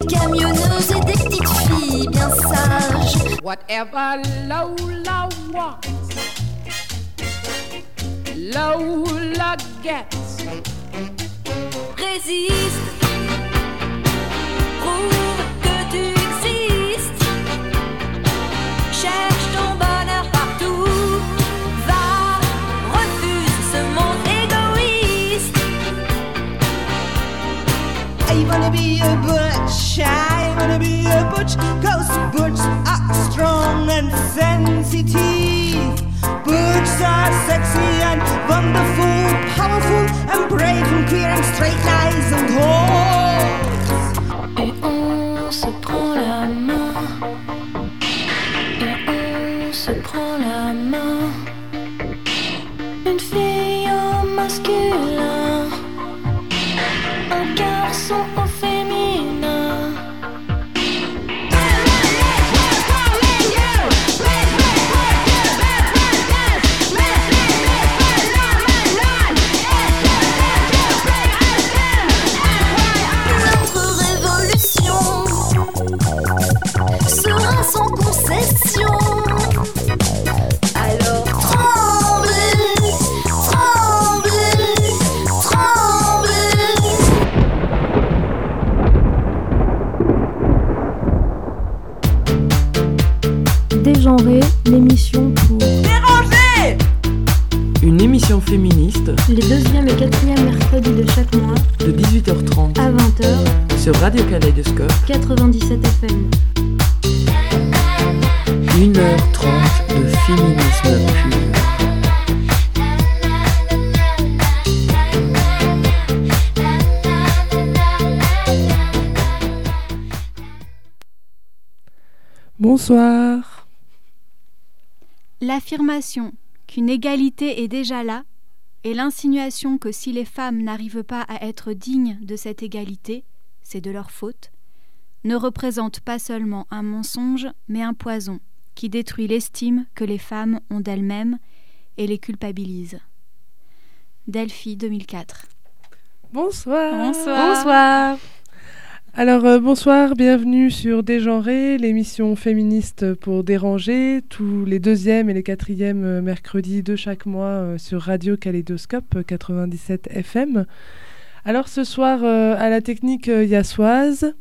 camionneuses et des petites filles bien sages. Whatever Lola wants, Lola gets. Résiste, prouve que tu existes. Cherche ton bonheur partout. Va, refuse ce monde égoïste. I wanna be a butch, I wanna be a butch, 'cause butch are strong and sensitive. Butch are sexy and wonderful, powerful and brave and queer and straight, nice and hot. Et on se prend la main. Et on se prend la main. Une fille au masculin, un garçon au féminin. Notre révolution sera sans concession. Alors tremblez, tremblez, tremblez. Dégenré, l'émission pour Une émission féministe les 2e et 4e mercredis de chaque mois de 18h30 à 20h sur Radio Kaléidoscope 97 FM. 1h30 de féminisme pur. Bonsoir. L'affirmation qu'une égalité est déjà là et l'insinuation que si les femmes n'arrivent pas à être dignes de cette égalité, c'est de leur faute, ne représente pas seulement un mensonge, mais un poison qui détruit l'estime que les femmes ont d'elles-mêmes et les culpabilise. Delphi 2004. Bonsoir. Bonsoir. Alors bonsoir, bienvenue sur Dégenré, l'émission féministe pour déranger, tous les 2e et les 4e mercredis de chaque mois sur Radio Kaléidoscope 97 FM. Alors ce soir à la technique il y a Soise,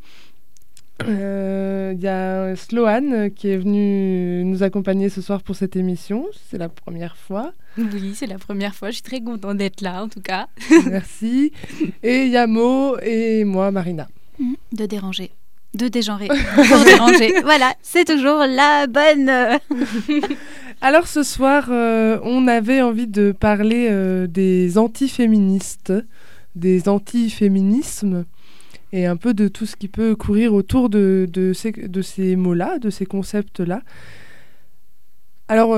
il y a Sloane qui est venu nous accompagner ce soir pour cette émission, c'est la première fois. Oui, c'est la première fois, je suis très contente d'être là en tout cas. Merci. Et il y a Mo et moi Marina. De dégenrer. Pour déranger. Voilà, c'est toujours la bonne. Alors ce soir, on avait envie de parler des antiféministes, des antiféminismes et un peu de tout ce qui peut courir autour de ces mots-là, de ces concepts-là. Alors,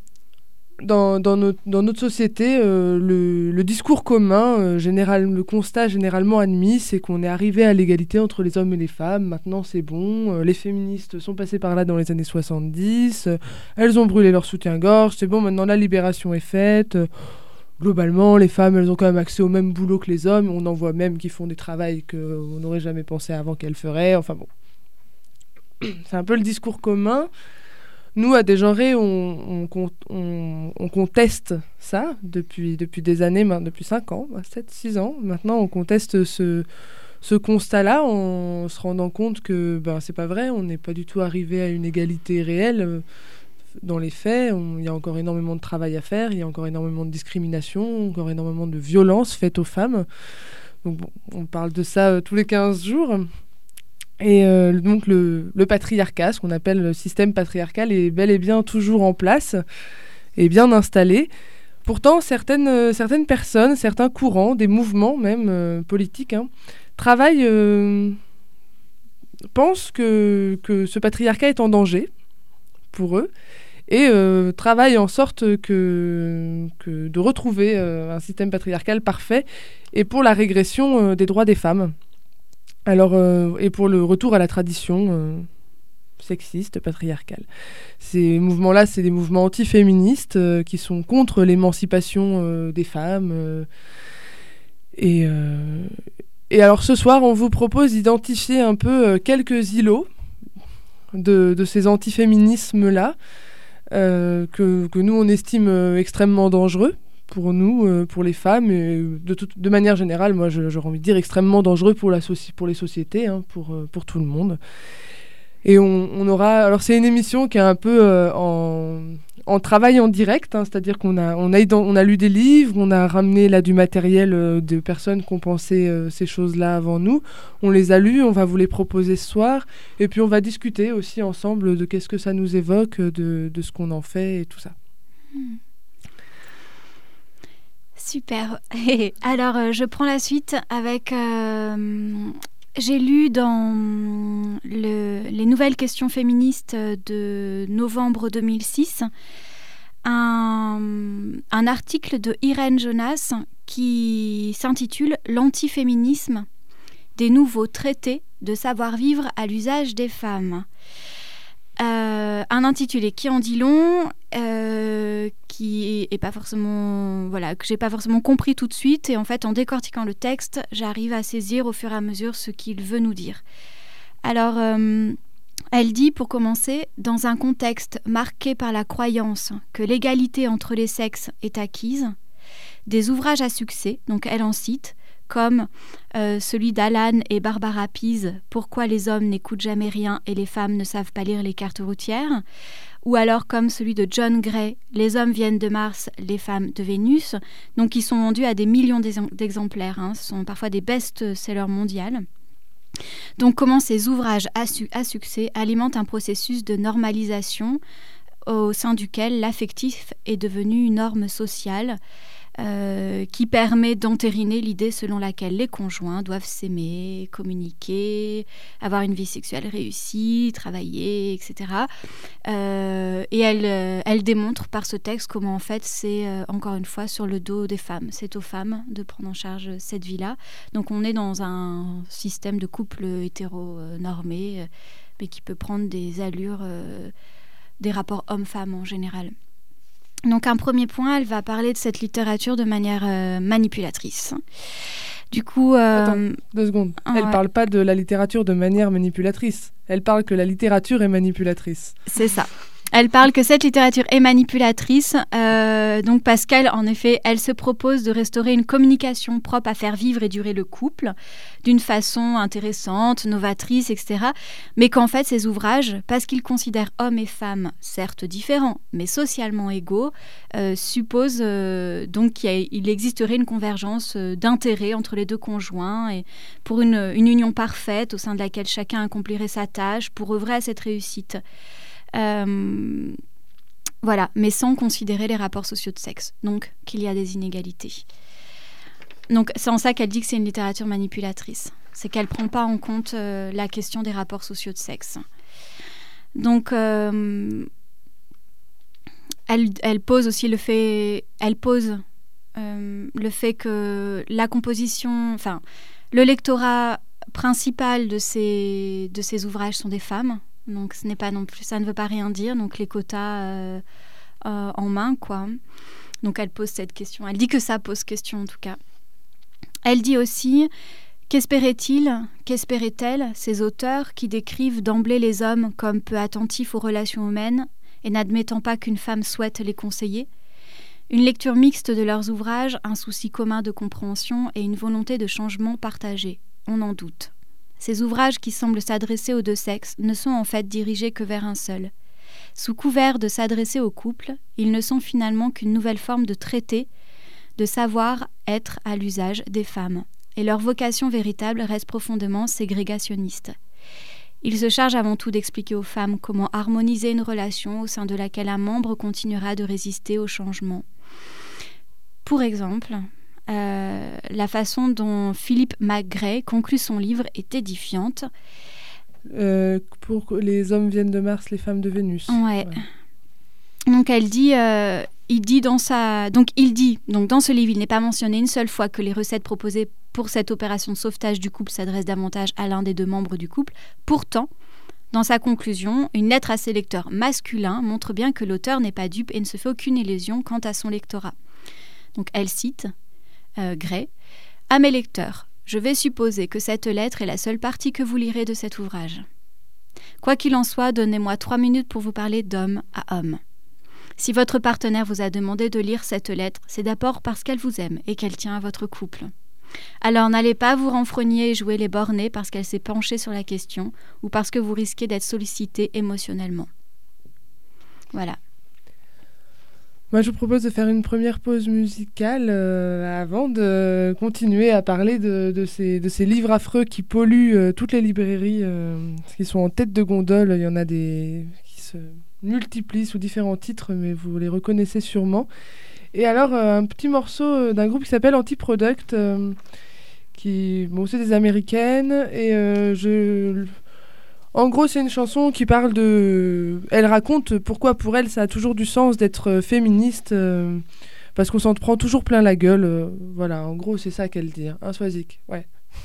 dans notre société, le discours commun, le constat généralement admis, c'est qu'on est arrivé à l'égalité entre les hommes et les femmes. Maintenant, c'est bon. Les féministes sont passées par là dans les années 70. Elles ont brûlé leur soutien-gorge. C'est bon, maintenant la libération est faite. Globalement, les femmes, elles ont quand même accès au même boulot que les hommes. On en voit même qui font des travails qu'on n'aurait jamais pensé avant qu'elles feraient. Enfin bon, c'est un peu le discours commun. Nous, à Dégenré, on conteste ça depuis des années, depuis 5 ans, 7-6 ans. Maintenant, on conteste ce constat-là en se rendant compte que c'est pas vrai, on n'est pas du tout arrivé à une égalité réelle. Dans les faits, il y a encore énormément de travail à faire, il y a encore énormément de discrimination, encore énormément de violences faites aux femmes. Donc bon, on parle de ça tous les 15 jours. Et donc le patriarcat, ce qu'on appelle le système patriarcal, est bel et bien toujours en place et bien installé. Pourtant, certaines personnes, certains courants, des mouvements même politiques, pensent que ce patriarcat est en danger pour eux et travaillent en sorte de retrouver un système patriarcal parfait et pour la régression des droits des femmes. Alors, et pour le retour à la tradition sexiste, patriarcale. Ces mouvements-là, c'est des mouvements antiféministes qui sont contre l'émancipation des femmes et Et alors ce soir, on vous propose d'identifier un peu quelques îlots de ces antiféminismes-là, que nous, on estime extrêmement dangereux pour nous, pour les femmes, et de manière générale, moi, j'aurais envie de dire extrêmement dangereux pour les sociétés, hein, pour tout le monde. Et on aura... Alors, c'est une émission qui est un peu en travail en direct, hein, c'est-à-dire qu'on a lu des livres, on a ramené là du matériel de personnes qui ont pensé ces choses-là avant nous. On les a lus, on va vous les proposer ce soir. Et puis, on va discuter aussi ensemble de qu'est-ce que ça nous évoque, de ce qu'on en fait et tout ça. Super. Alors, je prends la suite avec... J'ai lu dans les nouvelles questions féministes de novembre 2006 un article de Irène Jonas qui s'intitule « L'antiféminisme, des nouveaux traités de savoir-vivre à l'usage des femmes ». Un intitulé qui en dit long, qui est pas forcément, que j'ai pas forcément compris tout de suite, et en fait en décortiquant le texte, j'arrive à saisir au fur et à mesure ce qu'il veut nous dire. Alors, elle dit, pour commencer, dans un contexte marqué par la croyance que l'égalité entre les sexes est acquise, des ouvrages à succès, donc elle en cite, comme celui d'Alan et Barbara Pease, « Pourquoi les hommes n'écoutent jamais rien et les femmes ne savent pas lire les cartes routières », ou alors comme celui de John Gray, « Les hommes viennent de Mars, les femmes de Vénus », donc qui sont vendus à des millions d'exemplaires, hein, ce sont parfois des best-sellers mondiaux. Donc comment ces ouvrages à succès alimentent un processus de normalisation au sein duquel l'affectif est devenu une norme sociale, qui permet d'entériner l'idée selon laquelle les conjoints doivent s'aimer, communiquer, avoir une vie sexuelle réussie, travailler, etc. Et elle démontre par ce texte comment en fait c'est encore une fois sur le dos des femmes. C'est aux femmes de prendre en charge cette vie-là. Donc on est dans un système de couple hétéro-normé, mais qui peut prendre des allures des rapports hommes-femmes en général. Donc un premier point, elle va parler de cette littérature de manière manipulatrice. Du coup... Attends, 2 secondes. Elle ne parle pas de la littérature de manière manipulatrice. Elle parle que la littérature est manipulatrice. C'est ça. Elle parle que cette littérature est manipulatrice, donc parce qu'elle, en effet, elle se propose de restaurer une communication propre à faire vivre et durer le couple d'une façon intéressante, novatrice, etc. Mais qu'en fait, ces ouvrages, parce qu'ils considèrent hommes et femmes, certes différents, mais socialement égaux, supposent donc qu'il existerait une convergence d'intérêts entre les deux conjoints et pour une union parfaite au sein de laquelle chacun accomplirait sa tâche pour œuvrer à cette réussite. Voilà, mais sans considérer les rapports sociaux de sexe, donc qu'il y a des inégalités. Donc c'est en ça qu'elle dit que c'est une littérature manipulatrice, c'est qu'elle ne prend pas en compte la question des rapports sociaux de sexe. Donc elle pose aussi le fait que la composition, enfin le lectorat principal de ces ouvrages sont des femmes. Donc ce n'est pas non plus, ça ne veut pas rien dire. Donc les quotas en main, quoi. Donc elle pose cette question. Elle dit que ça pose question en tout cas. Elle dit aussi qu'espéraient-elle ces auteurs qui décrivent d'emblée les hommes comme peu attentifs aux relations humaines et n'admettant pas qu'une femme souhaite les conseiller. Une lecture mixte de leurs ouvrages, un souci commun de compréhension et une volonté de changement partagée. On en doute. Ces ouvrages qui semblent s'adresser aux deux sexes ne sont en fait dirigés que vers un seul. Sous couvert de s'adresser au couple, ils ne sont finalement qu'une nouvelle forme de traité, de savoir-être à l'usage des femmes. Et leur vocation véritable reste profondément ségrégationniste. Ils se chargent avant tout d'expliquer aux femmes comment harmoniser une relation au sein de laquelle un membre continuera de résister au changement. Pour exemple... la façon dont Philip McGray conclut son livre est édifiante. Pour que les hommes viennent de Mars, les femmes de Vénus. Ouais. Donc elle dit, dans ce livre, il n'est pas mentionné une seule fois que les recettes proposées pour cette opération de sauvetage du couple s'adressent davantage à l'un des deux membres du couple. Pourtant, dans sa conclusion, une lettre à ses lecteurs masculins montre bien que l'auteur n'est pas dupe et ne se fait aucune illusion quant à son lectorat. Donc elle cite Gray. « À mes lecteurs, Je vais supposer que cette lettre est la seule partie que vous lirez de cet ouvrage. Quoi qu'il en soit, donnez-moi 3 minutes pour vous parler d'homme à homme. Si votre partenaire vous a demandé de lire cette lettre, c'est d'abord parce qu'elle vous aime et qu'elle tient à votre couple. Alors n'allez pas vous renfrogner et jouer les bornés parce qu'elle s'est penchée sur la question ou parce que vous risquez d'être sollicité émotionnellement. Voilà. Moi, je vous propose de faire une première pause musicale avant de continuer à parler de ces livres affreux qui polluent toutes les librairies, qui sont en tête de gondole. Il y en a des qui se multiplient sous différents titres, mais vous les reconnaissez sûrement. Et alors, un petit morceau d'un groupe qui s'appelle Anti-Product, c'est des Américaines, et en gros, c'est une chanson qui parle de... Elle raconte pourquoi pour elle, ça a toujours du sens d'être féministe, parce qu'on s'en prend toujours plein la gueule. Voilà, en gros, c'est ça qu'elle dit. Hein, Swazik, ouais.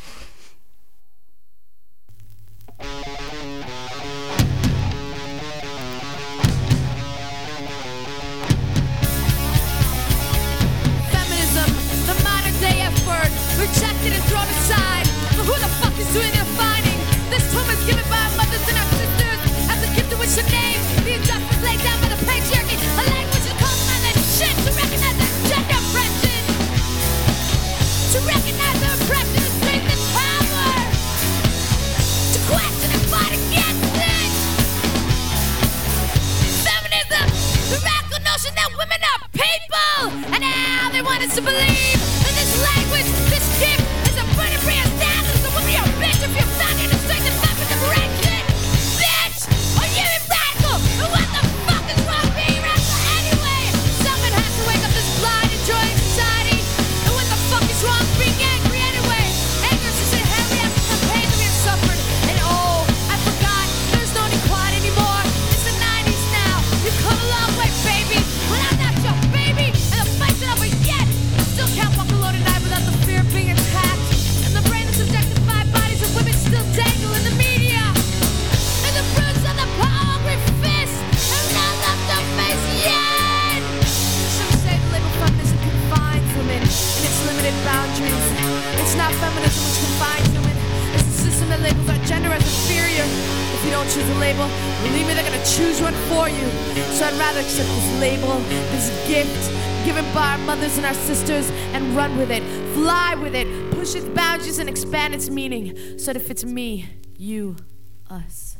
Feminism, the modern day F-word, rejected and thrown aside. But who the fuck is doing the fighting? This term is given by our mothers and our sisters as a gift to which to name the injustice laid down by the patriarchy. A language to call them out that shit, to recognize their gender oppression, to recognize their oppression and strength and power, to question and fight against it. Feminism, the radical notion that women are people, and now they want us to believe that this language, this gift, is a burden free established. So women are bitch if you're found in the strength and fucking liberation. Bitch, are you radical? And what the fuck is wrong being radical anyway? Someone has to wake up this blind, enjoying society. And what the fuck is wrong being angry anyway? Anger is just inherently after the pain that we have suffered. And oh, I forgot, there's no need quiet anymore. It's the 90s now. You've come a long way, baby. When I'm not your baby, and the fight's not over yet. I still can't walk alone at night without the fear of being attacked. And the brain that subjectified bodies of women still dangle in the media. And the fruits of the power with fists have not left their face yet. Some say the label feminism confines women in its limited boundaries. It's not feminism which confines women. It's the system that labels our gender as inferior. If you don't choose a label, believe me, they're gonna choose one for you. So I'd rather accept this label, this gift, given by our mothers and our sisters, and run with it, fly with it, push its boundaries and expand its meaning, so that it fits me, you, us.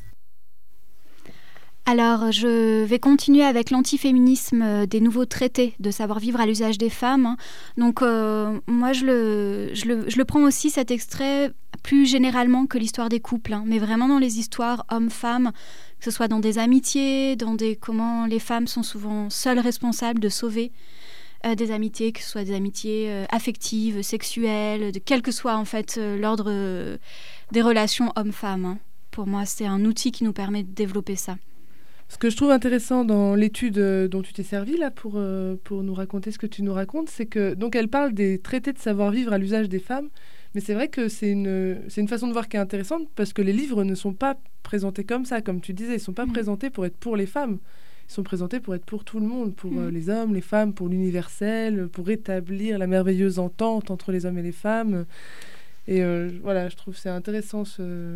Alors, je vais continuer avec l'antiféminisme des nouveaux traités de savoir-vivre à l'usage des femmes. Donc, moi, je le prends aussi, cet extrait, plus généralement que l'histoire des couples, mais vraiment dans les histoires hommes-femmes, que ce soit dans des amitiés, comment les femmes sont souvent seules responsables de sauver des amitiés, que ce soit des amitiés affectives, sexuelles, quel que soit en fait l'ordre des relations hommes-femmes. Pour moi, c'est un outil qui nous permet de développer ça. Ce que je trouve intéressant dans l'étude dont tu t'es servi là pour nous raconter ce que tu nous racontes, c'est que donc elle parle des traités de savoir-vivre à l'usage des femmes, mais c'est vrai que c'est une façon de voir qui est intéressante parce que les livres ne sont pas présentés comme ça, comme tu disais, ils ne sont pas présentés pour être pour les femmes, ils sont présentés pour être pour tout le monde, pour les hommes, les femmes, pour l'universel, pour rétablir la merveilleuse entente entre les hommes et les femmes. Et voilà, je trouve que c'est intéressant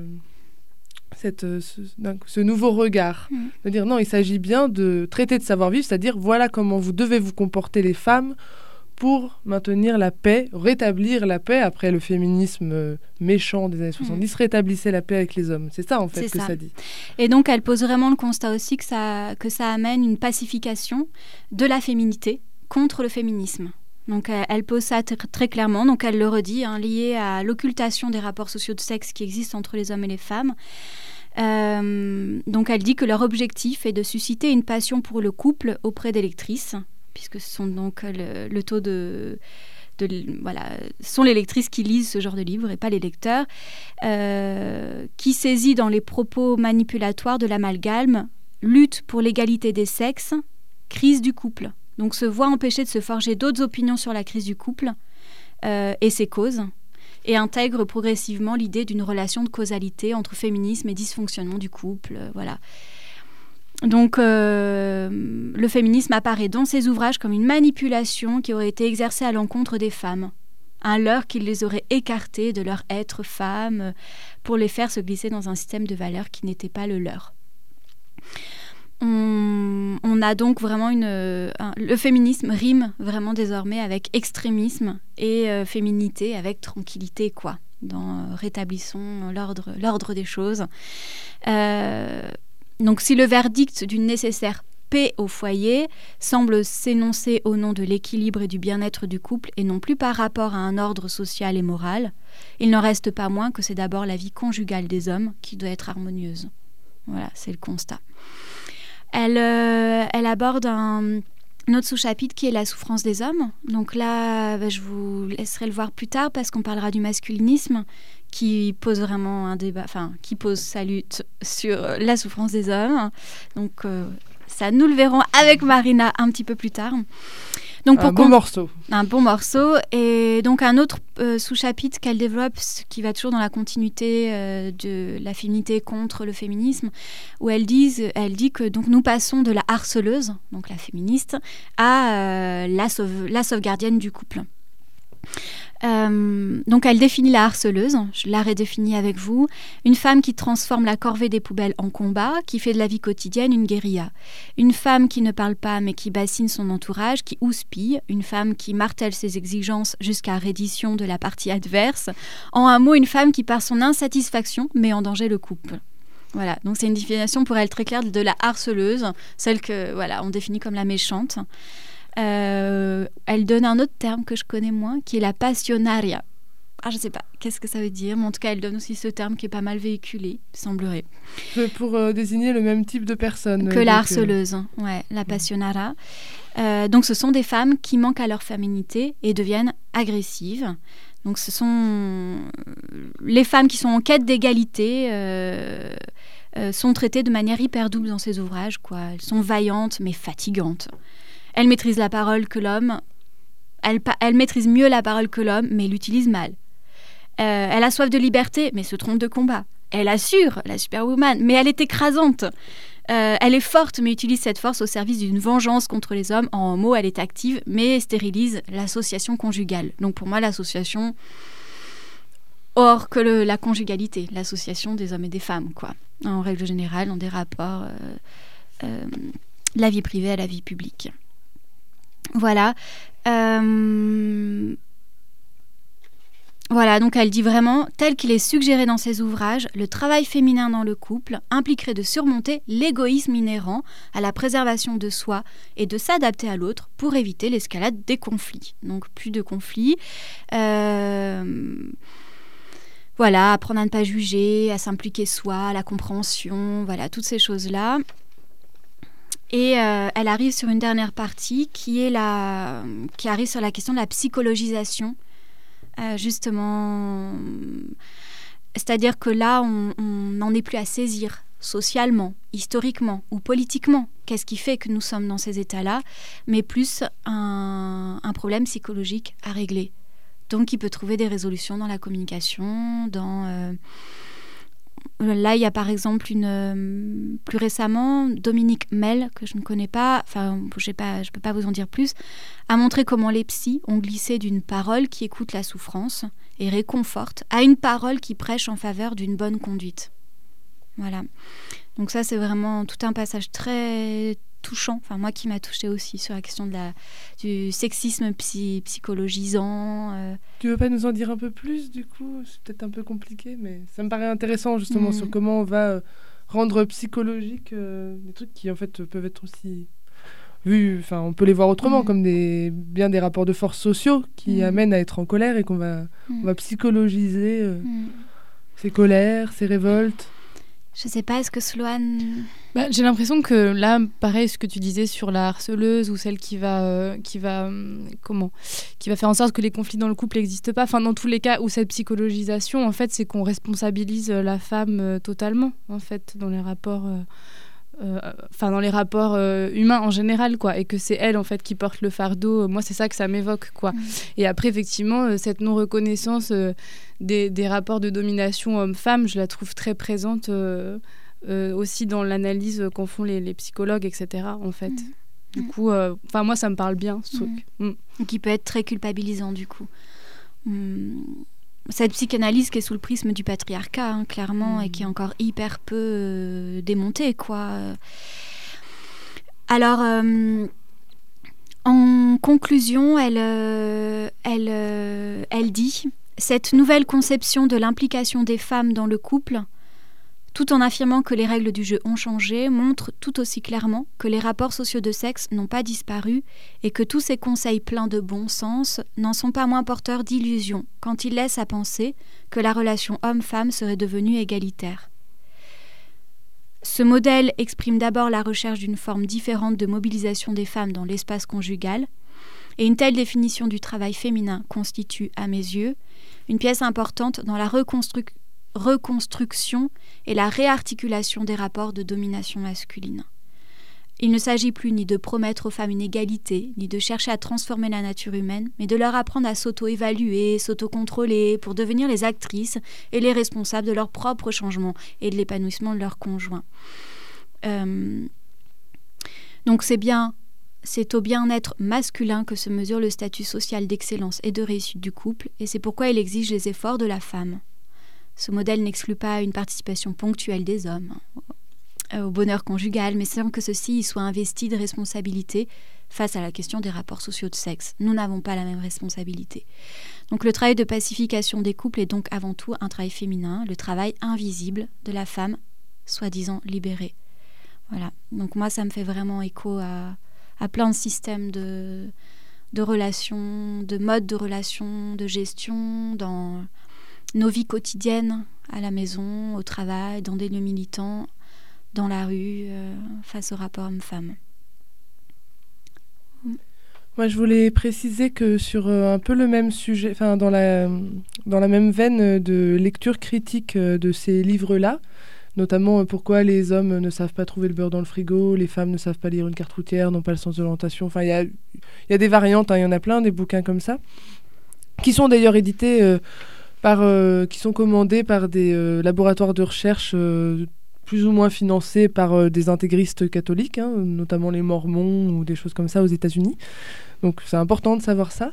ce nouveau regard, de dire non, il s'agit bien de traiter de savoir-vivre, c'est-à-dire voilà comment vous devez vous comporter les femmes pour maintenir la paix, rétablir la paix après le féminisme méchant des années 70, rétablissait la paix avec les hommes. C'est ça en fait que ça dit. Et donc elle pose vraiment le constat aussi que ça amène une pacification de la féminité contre le féminisme. Donc elle pose ça très clairement, donc elle le redit, lié à l'occultation des rapports sociaux de sexe qui existent entre les hommes et les femmes. Donc elle dit que leur objectif est de susciter une passion pour le couple auprès des lectrices, puisque ce sont donc le taux sont les lectrices qui lisent ce genre de livres et pas les lecteurs, qui saisit dans les propos manipulatoires de l'amalgame, lutte pour l'égalité des sexes, crise du couple. Donc se voit empêchée de se forger d'autres opinions sur la crise du couple et ses causes, et intègre progressivement l'idée d'une relation de causalité entre féminisme et dysfonctionnement du couple. Voilà. Donc le féminisme apparaît dans ses ouvrages comme une manipulation qui aurait été exercée à l'encontre des femmes un leurre qui les aurait écartés de leur être femme pour les faire se glisser dans un système de valeurs qui n'était pas le leur. On a donc vraiment le féminisme rime vraiment désormais avec extrémisme et féminité avec tranquillité, quoi. Rétablissons l'ordre des choses. Donc si le verdict d'une nécessaire paix au foyer semble s'énoncer au nom de l'équilibre et du bien-être du couple et non plus par rapport à un ordre social et moral, il n'en reste pas moins que c'est d'abord la vie conjugale des hommes qui doit être harmonieuse. Voilà, c'est le constat. Elle aborde un autre sous-chapitre qui est la souffrance des hommes. Donc là, je vous laisserai le voir plus tard parce qu'on parlera du masculinisme qui pose vraiment un débat, qui pose sa lutte sur la souffrance des hommes. Donc ça, nous le verrons avec Marina un petit peu plus tard. Donc, un bon morceau. Un bon morceau. Et donc un autre sous-chapitre qu'elle développe, qui va toujours dans la continuité de la féminité contre le féminisme, où elle dit que donc, nous passons de la harceleuse, donc la féministe, à la sauvegardienne du couple. Donc elle définit la harceleuse, je la redéfinis avec vous, une femme qui transforme la corvée des poubelles en combat, qui fait de la vie quotidienne une guérilla, une femme qui ne parle pas mais qui bassine son entourage, qui houspille, une femme qui martèle ses exigences jusqu'à reddition de la partie adverse, en un mot une femme qui par son insatisfaction met en danger le couple. Voilà, donc c'est une définition pour elle très claire de la harceleuse, celle que on définit comme la méchante. Elle donne un autre terme que je connais moins, qui est la passionaria. Je ne sais pas qu'est-ce que ça veut dire, mais en tout cas, elle donne aussi ce terme qui est pas mal véhiculé, semblerait. Pour désigner le même type de personne. Que la harceleuse, la passionara. Donc, ce sont des femmes qui manquent à leur féminité et deviennent agressives. Donc, ce sont les femmes qui sont en quête d'égalité. Sont traitées de manière hyper double dans ces ouvrages, quoi. Elles sont vaillantes, mais fatigantes. Elle maîtrise la parole que l'homme. Elle maîtrise mieux la parole que l'homme, mais l'utilise mal. Elle a soif de liberté, mais se trompe de combat. Elle assure, la superwoman, mais elle est écrasante. Elle est forte, mais utilise cette force au service d'une vengeance contre les hommes. En un mot, elle est active, mais stérilise l'association conjugale. Donc pour moi, l'association hors que la conjugalité, l'association des hommes et des femmes, quoi. En règle générale, dans des rapports de la vie privée à la vie publique. Voilà. Voilà, donc elle dit vraiment, tel qu'il est suggéré dans ses ouvrages, le travail féminin dans le couple impliquerait de surmonter l'égoïsme inhérent à la préservation de soi et de s'adapter à l'autre pour éviter l'escalade des conflits. Donc plus de conflits. Voilà, apprendre à ne pas juger, à s'impliquer soi, à la compréhension, voilà, toutes ces choses-là. Et elle arrive sur une dernière partie qui arrive sur la question de la psychologisation. Justement, c'est-à-dire que là, on n'en est plus à saisir socialement, historiquement ou politiquement qu'est-ce qui fait que nous sommes dans ces états-là, mais plus un problème psychologique à régler. Donc, il peut trouver des résolutions dans la communication, Là, il y a par exemple plus récemment, Dominique Mel, que je ne connais pas, je peux pas vous en dire plus, a montré comment les psys ont glissé d'une parole qui écoute la souffrance et réconforte à une parole qui prêche en faveur d'une bonne conduite. Voilà. Donc ça, c'est vraiment tout un passage très touchant, moi qui m'a touchée aussi sur la question du sexisme psychologisant. Tu veux pas nous en dire un peu plus du coup ? C'est peut-être un peu compliqué, mais ça me paraît intéressant justement sur comment on va rendre psychologique des trucs qui en fait peuvent être aussi vus, on peut les voir autrement comme bien des rapports de force sociaux qui amènent à être en colère et on va psychologiser ces colères, ces révoltes. Je sais pas, est-ce que Sloane... J'ai l'impression que là, pareil, ce que tu disais sur la harceleuse ou celle qui va faire en sorte que les conflits dans le couple n'existent pas. Dans tous les cas où cette psychologisation, en fait, c'est qu'on responsabilise la femme totalement, en fait, dans les rapports... humains en général, quoi, et que c'est elle en fait qui porte le fardeau. Moi, c'est ça que ça m'évoque, quoi. Et après, effectivement, cette non-reconnaissance des rapports de domination homme-femme, je la trouve très présente aussi dans l'analyse qu'en font les psychologues, etc. En fait. Du coup, moi, ça me parle bien, ce truc. Qui peut être très culpabilisant, du coup. cette psychanalyse qui est sous le prisme du patriarcat, hein, clairement, et qui est encore hyper peu démontée, quoi. Alors, en conclusion, elle dit « Cette nouvelle conception de l'implication des femmes dans le couple, tout en affirmant que les règles du jeu ont changé, montre tout aussi clairement que les rapports sociaux de sexe n'ont pas disparu et que tous ces conseils pleins de bon sens n'en sont pas moins porteurs d'illusions quand ils laissent à penser que la relation homme-femme serait devenue égalitaire. Ce modèle exprime d'abord la recherche d'une forme différente de mobilisation des femmes dans l'espace conjugal, et une telle définition du travail féminin constitue, à mes yeux, une pièce importante dans la reconstruction et la réarticulation des rapports de domination masculine. Il ne s'agit plus ni de promettre aux femmes une égalité, ni de chercher à transformer la nature humaine, mais de leur apprendre à s'auto-évaluer, s'auto-contrôler, pour devenir les actrices et les responsables de leur propre changement et de l'épanouissement de leur conjoint. Donc c'est au bien-être masculin que se mesure le statut social d'excellence et de réussite du couple, et c'est pourquoi il exige les efforts de la femme. Ce modèle n'exclut pas une participation ponctuelle des hommes au bonheur conjugal, mais sans que ceux-ci y soient investis de responsabilité face à la question des rapports sociaux de sexe. Nous n'avons pas la même responsabilité. Donc le travail de pacification des couples est donc avant tout un travail féminin, le travail invisible de la femme, soi-disant libérée. Voilà. Donc moi, ça me fait vraiment écho à plein de systèmes de relations, de modes de relations, de gestion, dans nos vies quotidiennes, à la maison, au travail, dans des lieux militants, dans la rue, face au rapport homme-femme. Moi, je voulais préciser que sur un peu le même sujet, enfin dans la même veine de lecture critique de ces livres-là, notamment pourquoi les hommes ne savent pas trouver le beurre dans le frigo, les femmes ne savent pas lire une carte routière, n'ont pas le sens de l'orientation. Enfin, il y a des variantes, il y en a plein, des bouquins comme ça, qui sont d'ailleurs édités qui sont commandés par des laboratoires de recherche plus ou moins financés par des intégristes catholiques, hein, notamment les Mormons ou des choses comme ça aux États-Unis. Donc c'est important de savoir ça.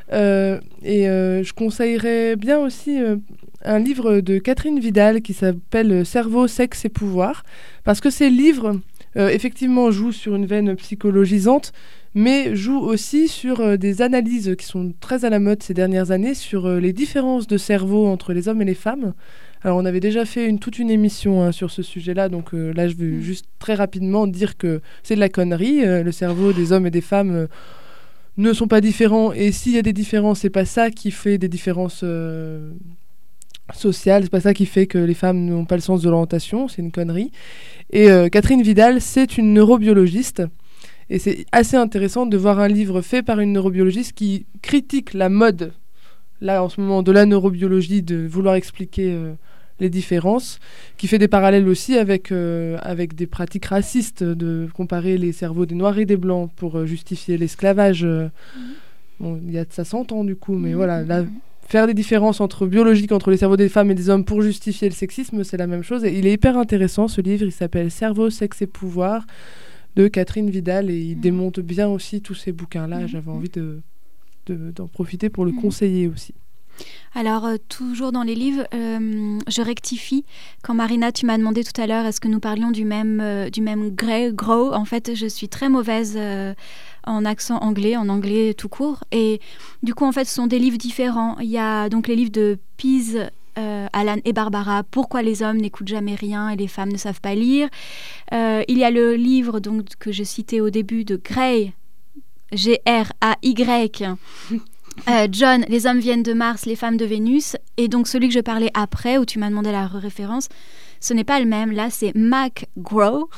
Je conseillerais bien aussi un livre de Catherine Vidal qui s'appelle « Cerveau, sexe et pouvoir », parce que ces livres, effectivement, jouent sur une veine psychologisante, mais jouent aussi sur des analyses qui sont très à la mode ces dernières années sur les différences de cerveau entre les hommes et les femmes. Alors on avait déjà fait toute une émission sur ce sujet-là, donc là je vais juste très rapidement dire que c'est de la connerie. Le cerveau des hommes et des femmes ne sont pas différents, et s'il y a des différences, c'est pas ça qui fait des différences sociales, c'est pas ça qui fait que les femmes n'ont pas le sens de l'orientation, c'est une connerie. Et Catherine Vidal, c'est une neurobiologiste. Et c'est assez intéressant de voir un livre fait par une neurobiologiste qui critique la mode, là en ce moment, de la neurobiologie, de vouloir expliquer les différences, qui fait des parallèles aussi avec des pratiques racistes, de comparer les cerveaux des Noirs et des Blancs pour justifier l'esclavage. Bon, il y a de ça 100 ans du coup, mais voilà, là, faire des différences biologiques entre les cerveaux des femmes et des hommes pour justifier le sexisme, c'est la même chose. Et il est hyper intéressant, ce livre, il s'appelle « Cerveau, sexe et pouvoir » de Catherine Vidal, et il démonte bien aussi tous ces bouquins-là. J'avais envie d'en profiter pour le conseiller aussi. Alors, toujours dans les livres, je rectifie. Quand Marina, tu m'as demandé tout à l'heure, est-ce que nous parlions du même Grow ? En fait, je suis très mauvaise en accent anglais, en anglais tout court. Et du coup, en fait, ce sont des livres différents. Il y a donc les livres de Pease, Alan et Barbara, Pourquoi les hommes n'écoutent jamais rien et les femmes ne savent pas lire. Il y a le livre donc, que je citais au début de Gray, G-R-A-Y, John, les hommes viennent de Mars, les femmes de Vénus. Et donc celui que je parlais après, où tu m'as demandé la référence, ce n'est pas le même. Là, c'est McGraw,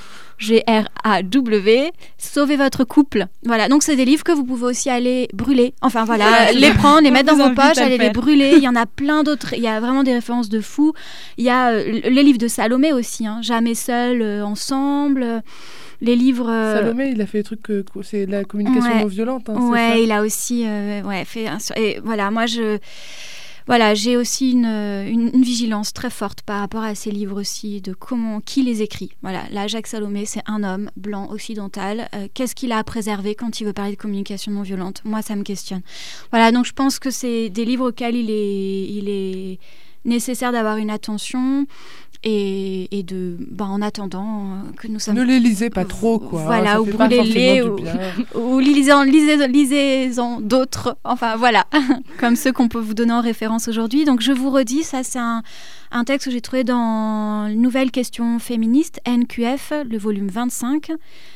G-R-A-W, Sauvez votre couple. Voilà, donc c'est des livres que vous pouvez aussi aller brûler. Enfin voilà, les prendre, les mettre dans vos poches, aller les brûler. Il y en a plein d'autres. Il y a vraiment des références de fous. Il y a les livres de Salomé aussi, hein, Jamais seul, ensemble. Les livres... Salomé, il a fait des trucs, c'est de la communication non violente. Hein, ouais, il a aussi fait... et voilà, moi, voilà, j'ai aussi une vigilance très forte par rapport à ces livres aussi, de qui les écrit. Voilà, là, Jacques Salomé, c'est un homme blanc occidental. Qu'est-ce qu'il a à préserver quand il veut parler de communication non violente ? Moi, ça me questionne. Voilà, donc je pense que c'est des livres auxquels il est nécessaire d'avoir une attention et en attendant que nous sommes... Ne les lisez pas trop, quoi. Voilà, ou brûlez-les, ou lisez-en d'autres, enfin voilà, comme ceux qu'on peut vous donner en référence aujourd'hui. Donc je vous redis, ça c'est un texte que j'ai trouvé dans Nouvelles questions féministes, NQF, le volume 25,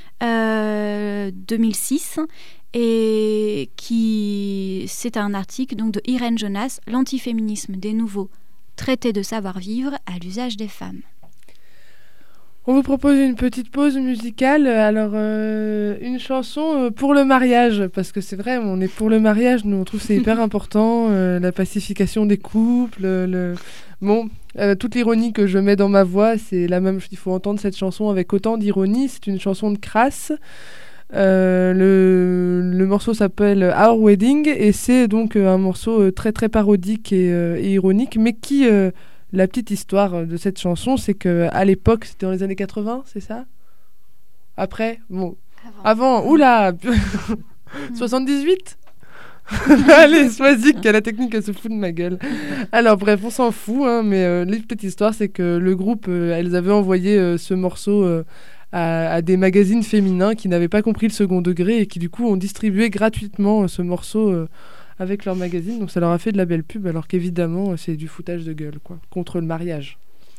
2006, et c'est un article donc, de Irène Jonas, L'antiféminisme des nouveaux traités de savoir-vivre à l'usage des femmes. On vous propose une petite pause musicale. Alors, une chanson pour le mariage, parce que c'est vrai, on est pour le mariage, nous on trouve que c'est hyper important, la pacification des couples. Toute l'ironie que je mets dans ma voix, c'est la même. Il faut entendre cette chanson avec autant d'ironie. C'est une chanson de Crass. Le morceau s'appelle Our Wedding et c'est donc un morceau très très parodique et ironique, mais qui la petite histoire de cette chanson, c'est qu'à l'époque, c'était dans les années 80, c'est ça ? Après ? Bon. Avant, oula 78 Allez, Swazik, la technique, elle se fout de ma gueule. Alors bref, on s'en fout, hein, mais la petite histoire, c'est que le groupe, elles avaient envoyé ce morceau à des magazines féminins qui n'avaient pas compris le second degré et qui du coup ont distribué gratuitement ce morceau avec leur magazine. Donc ça leur a fait de la belle pub, alors qu'évidemment c'est du foutage de gueule, quoi, contre le mariage.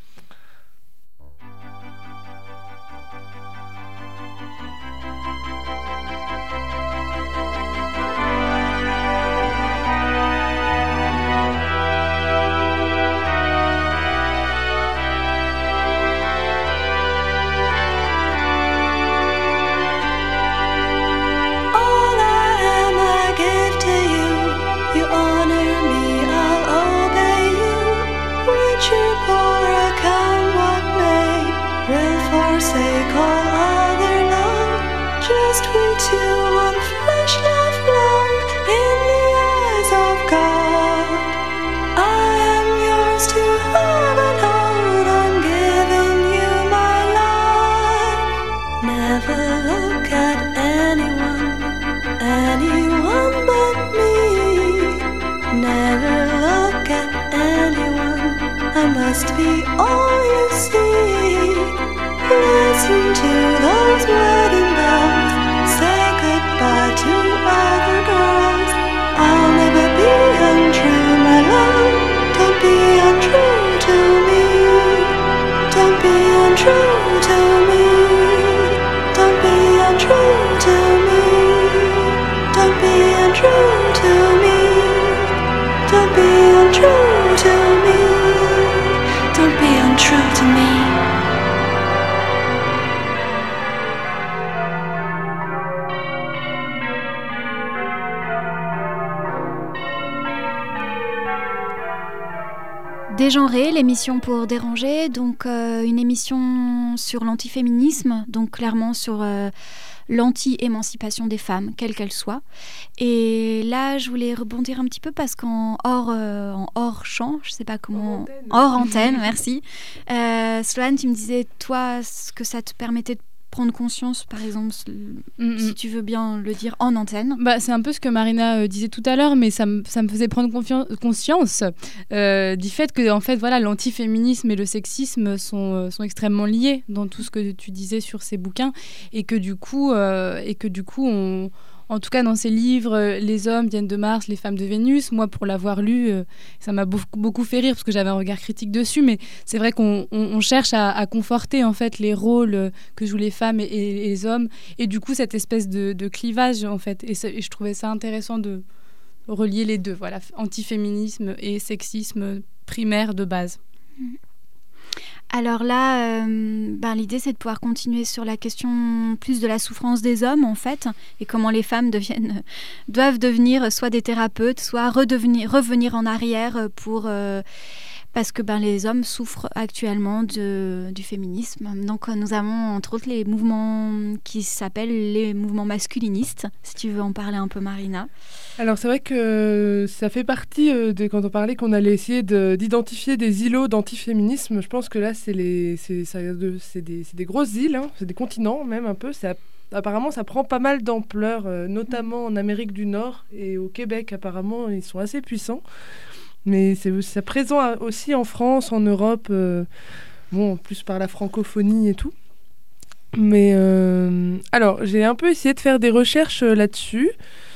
Dégenré, l'émission pour déranger, donc une émission sur l'antiféminisme, donc clairement sur l'anti-émancipation des femmes, quelle qu'elle soit. Et là, je voulais rebondir un petit peu parce qu'en hors champ, je sais pas comment... Hors antenne, merci. Sloane, tu me disais, toi, ce que ça te permettait de prendre conscience, par exemple, si tu veux bien le dire en antenne. C'est un peu ce que Marina disait tout à l'heure, mais ça me faisait prendre conscience du fait que en fait, voilà, l'antiféminisme et le sexisme sont extrêmement liés dans tout ce que tu disais sur ces bouquins et que du coup en tout cas dans ces livres, les hommes viennent de Mars, les femmes de Vénus. Moi, pour l'avoir lu, ça m'a beaucoup fait rire parce que j'avais un regard critique dessus. Mais c'est vrai qu'on cherche à conforter en fait les rôles que jouent les femmes et les hommes, et du coup cette espèce de clivage en fait. Et je trouvais ça intéressant de relier les deux. Voilà, antiféminisme et sexisme primaire de base. Alors là, l'idée c'est de pouvoir continuer sur la question plus de la souffrance des hommes en fait, et comment les femmes doivent devenir soit des thérapeutes, soit revenir en arrière pour Parce que les hommes souffrent actuellement du féminisme. Donc nous avons entre autres les mouvements qui s'appellent les mouvements masculinistes, si tu veux en parler un peu, Marina. Alors c'est vrai que ça fait partie quand on parlait qu'on allait essayer d'identifier des îlots d'antiféminisme. Je pense que là c'est des grosses îles, hein, c'est des continents même un peu. Apparemment ça prend pas mal d'ampleur, notamment en Amérique du Nord et au Québec apparemment ils sont assez puissants. Mais c'est présent aussi en France, en Europe, plus par la francophonie et tout. Mais alors, j'ai un peu essayé de faire des recherches là-dessus.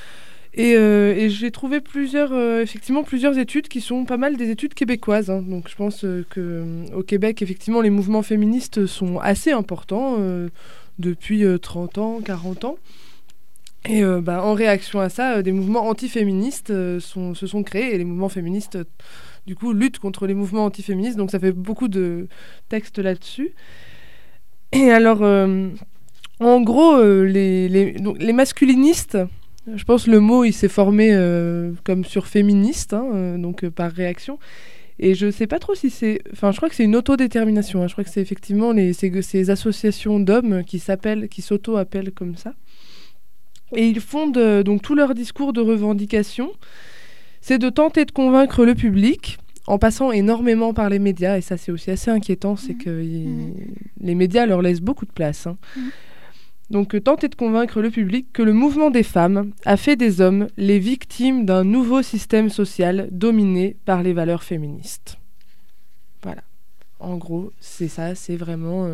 Et j'ai trouvé plusieurs études qui sont pas mal des études québécoises. Hein. Donc je pense qu'au Québec, effectivement, les mouvements féministes sont assez importants depuis 30 ans, 40 ans. Et en réaction à ça, des mouvements antiféministes se sont créés et les mouvements féministes, du coup, luttent contre les mouvements antiféministes. Donc ça fait beaucoup de textes là-dessus. Et alors, en gros, les masculinistes, je pense le mot, il s'est formé comme sur féministe, donc par réaction. Et je ne sais pas trop si c'est... Enfin, je crois que c'est une autodétermination. Hein. Je crois que c'est effectivement ces associations d'hommes qui s'auto-appellent comme ça. Et ils fondent donc tout leur discours de revendication, c'est de tenter de convaincre le public en passant énormément par les médias, et ça c'est aussi assez inquiétant, c'est que les médias leur laissent beaucoup de place. Hein. Donc tenter de convaincre le public que le mouvement des femmes a fait des hommes les victimes d'un nouveau système social dominé par les valeurs féministes. Voilà. En gros, c'est ça, c'est vraiment...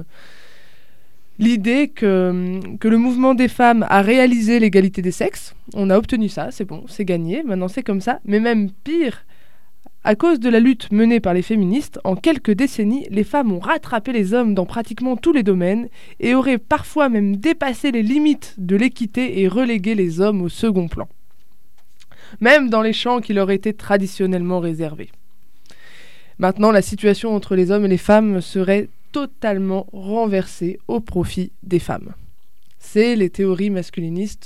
l'idée que le mouvement des femmes a réalisé l'égalité des sexes, on a obtenu ça, c'est bon, c'est gagné, maintenant c'est comme ça. Mais même pire, à cause de la lutte menée par les féministes, en quelques décennies, les femmes ont rattrapé les hommes dans pratiquement tous les domaines et auraient parfois même dépassé les limites de l'équité et relégué les hommes au second plan. Même dans les champs qui leur étaient traditionnellement réservés. Maintenant, la situation entre les hommes et les femmes serait totalement renversée au profit des femmes. C'est les théories masculinistes,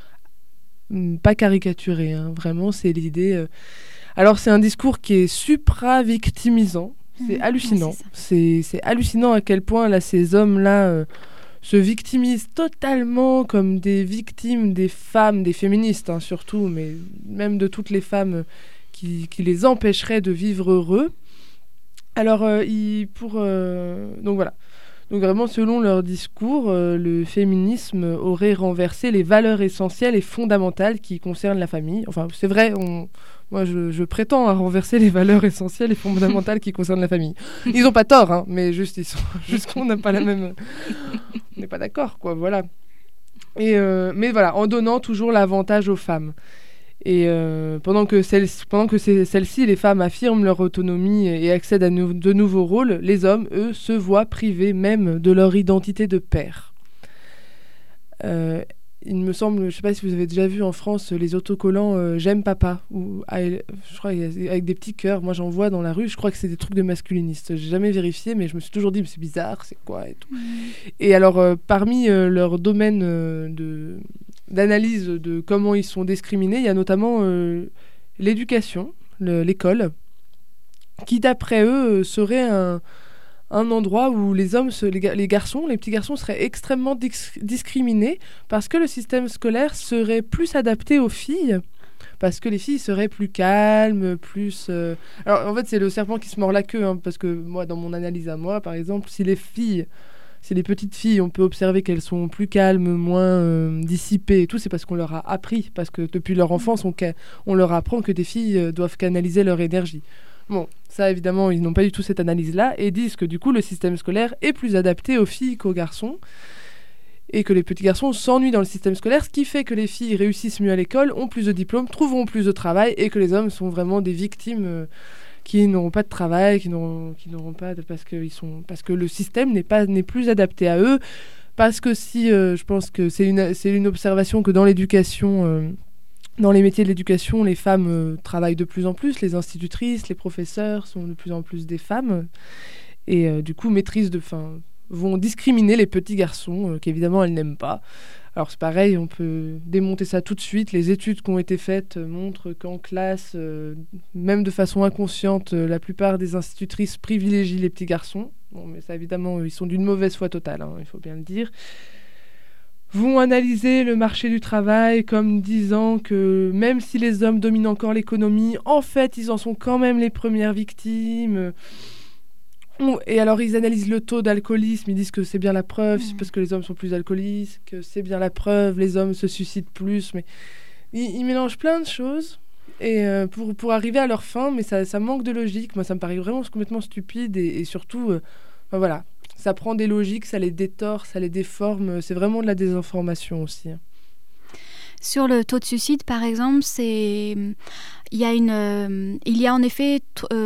pas caricaturées, hein, vraiment, c'est l'idée... Alors, c'est un discours qui est supra-victimisant, c'est hallucinant. C'est hallucinant à quel point, là, ces hommes-là se victimisent totalement comme des victimes des femmes, des féministes, hein, surtout, mais même de toutes les femmes qui les empêcheraient de vivre heureux. Alors, donc voilà. Donc vraiment, selon leur discours, le féminisme aurait renversé les valeurs essentielles et fondamentales qui concernent la famille. Enfin, c'est vrai, moi je prétends à renverser les valeurs essentielles et fondamentales qui concernent la famille. Ils n'ont pas tort, hein, mais juste qu'on n'a pas la même... On n'est pas d'accord, quoi, voilà. Mais voilà, en donnant toujours l'avantage aux femmes. Et pendant que celles-ci, les femmes, affirment leur autonomie et accèdent à de nouveaux rôles, les hommes, eux, se voient privés même de leur identité de père. Il me semble, je ne sais pas si vous avez déjà vu en France les autocollants J'aime papa, je crois avec des petits cœurs, moi j'en vois dans la rue, je crois que c'est des trucs de masculinistes. J'ai jamais vérifié, mais je me suis toujours dit, mais c'est bizarre, c'est quoi et tout. Et alors, parmi leurs domaines d'analyse de comment ils sont discriminés, il y a notamment l'éducation, l'école, qui d'après eux serait un endroit où les petits garçons seraient extrêmement discriminés parce que le système scolaire serait plus adapté aux filles, parce que les filles seraient plus calmes, plus... Alors en fait c'est le serpent qui se mord la queue, hein, parce que moi dans mon analyse à moi par exemple, si les petites filles, on peut observer qu'elles sont plus calmes, moins dissipées et tout, c'est parce qu'on leur a appris, parce que depuis leur enfance, on leur apprend que des filles doivent canaliser leur énergie. Bon, ça évidemment, ils n'ont pas du tout cette analyse-là, et disent que du coup, le système scolaire est plus adapté aux filles qu'aux garçons, et que les petits garçons s'ennuient dans le système scolaire, ce qui fait que les filles réussissent mieux à l'école, ont plus de diplômes, trouveront plus de travail, et que les hommes sont vraiment des victimes... qui n'auront pas de travail, qui n'auront pas parce que le système n'est plus adapté à eux, parce que je pense que c'est une observation que dans l'éducation, dans les métiers de l'éducation, les femmes travaillent de plus en plus, les institutrices, les professeurs sont de plus en plus des femmes, et du coup vont discriminer les petits garçons, qu'évidemment elles n'aiment pas. Alors c'est pareil, on peut démonter ça tout de suite. Les études qui ont été faites montrent qu'en classe, même de façon inconsciente, la plupart des institutrices privilégient les petits garçons. Bon, mais ça évidemment, ils sont d'une mauvaise foi totale, il faut bien le dire. Vont analyser le marché du travail comme disant que même si les hommes dominent encore l'économie, en fait, ils en sont quand même les premières victimes. Et alors, ils analysent le taux d'alcoolisme, ils disent que c'est bien la preuve, c'est parce que les hommes sont plus alcooliques, que c'est bien la preuve, les hommes se suicident plus. Mais ils mélangent plein de choses et pour arriver à leur fin, mais ça manque de logique. Moi, ça me paraît vraiment complètement stupide et surtout, voilà, ça prend des logiques, ça les détord, ça les déforme. C'est vraiment de la désinformation aussi. Sur le taux de suicide, par exemple, il y a en effet,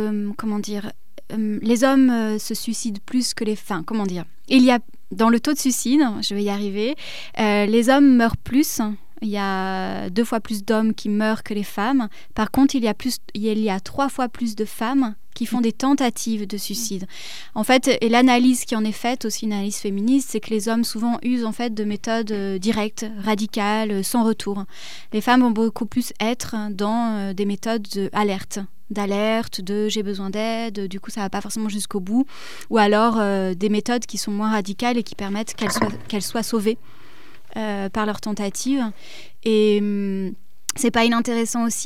les hommes se suicident plus que les femmes. Comment dire ? Il y a dans le taux de suicide, je vais y arriver, les hommes meurent plus. Il y a 2 fois plus d'hommes qui meurent que les femmes. Par contre, il y a 3 fois plus de femmes qui font des tentatives de suicide. En fait, et l'analyse qui en est faite, aussi une analyse féministe, c'est que les hommes souvent usent en fait de méthodes directes, radicales, sans retour. Les femmes vont beaucoup plus être dans des méthodes d'alerte, de j'ai besoin d'aide, du coup ça va pas forcément jusqu'au bout, ou alors des méthodes qui sont moins radicales et qui permettent qu'elles soient sauvées par leur tentative. Et c'est pas inintéressant aussi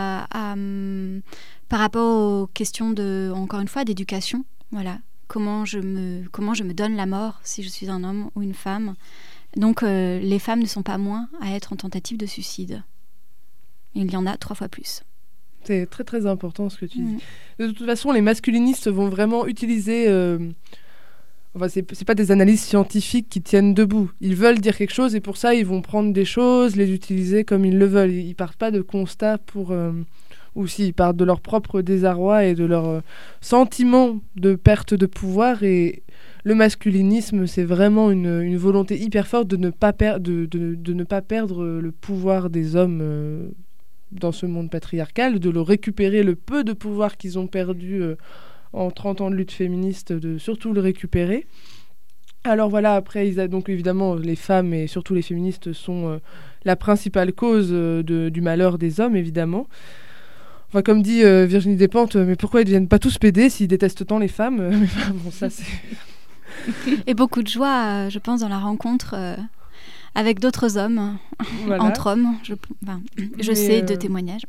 par rapport aux questions encore une fois, d'éducation. Voilà. Comment je me donne la mort si je suis un homme ou une femme. Donc les femmes ne sont pas moins à être en tentative de suicide. Il y en a 3 fois plus. C'est très très important ce que tu dis. De toute façon, les masculinistes vont vraiment utiliser... c'est pas des analyses scientifiques qui tiennent debout. Ils veulent dire quelque chose et pour ça, ils vont prendre des choses, les utiliser comme ils le veulent. Ils partent pas de constats ou si, ils partent de leur propre désarroi et de leur sentiment de perte de pouvoir. Et le masculinisme, c'est vraiment une volonté hyper forte de ne pas perdre le pouvoir des hommes dans ce monde patriarcal, de le récupérer, le peu de pouvoir qu'ils ont perdu en 30 ans de lutte féministe, de surtout le récupérer. Alors voilà, après, donc évidemment, les femmes et surtout les féministes sont la principale cause du malheur des hommes, évidemment. Enfin, comme dit Virginie Despentes, mais pourquoi ils ne deviennent pas tous pédés s'ils détestent tant les femmes bon, ça, c'est... Et beaucoup de joie, je pense, dans la rencontre avec d'autres hommes, voilà. Entre hommes, je sais de témoignages.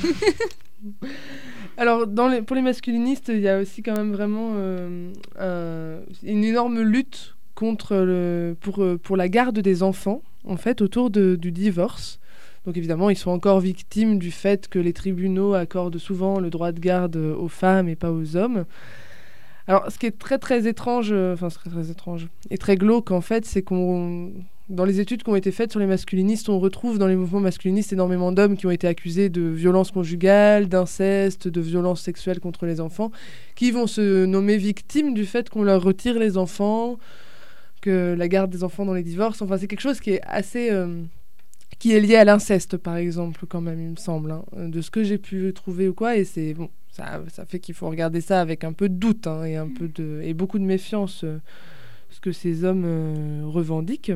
Alors, pour les masculinistes, il y a aussi quand même vraiment une énorme lutte pour la garde des enfants, en fait, autour du divorce. Donc évidemment, ils sont encore victimes du fait que les tribunaux accordent souvent le droit de garde aux femmes et pas aux hommes. Alors, ce qui est très très étrange, et très glauque en fait, c'est dans les études qui ont été faites sur les masculinistes, on retrouve dans les mouvements masculinistes énormément d'hommes qui ont été accusés de violences conjugales, d'inceste, de violences sexuelles contre les enfants, qui vont se nommer victimes du fait qu'on leur retire les enfants, que la garde des enfants dans les divorces. Enfin, c'est quelque chose qui est assez... qui est lié à l'inceste, par exemple, quand même, il me semble, de ce que j'ai pu trouver ou quoi. Et c'est bon, ça fait qu'il faut regarder ça avec un peu de doute et beaucoup de méfiance, ce que ces hommes revendiquent.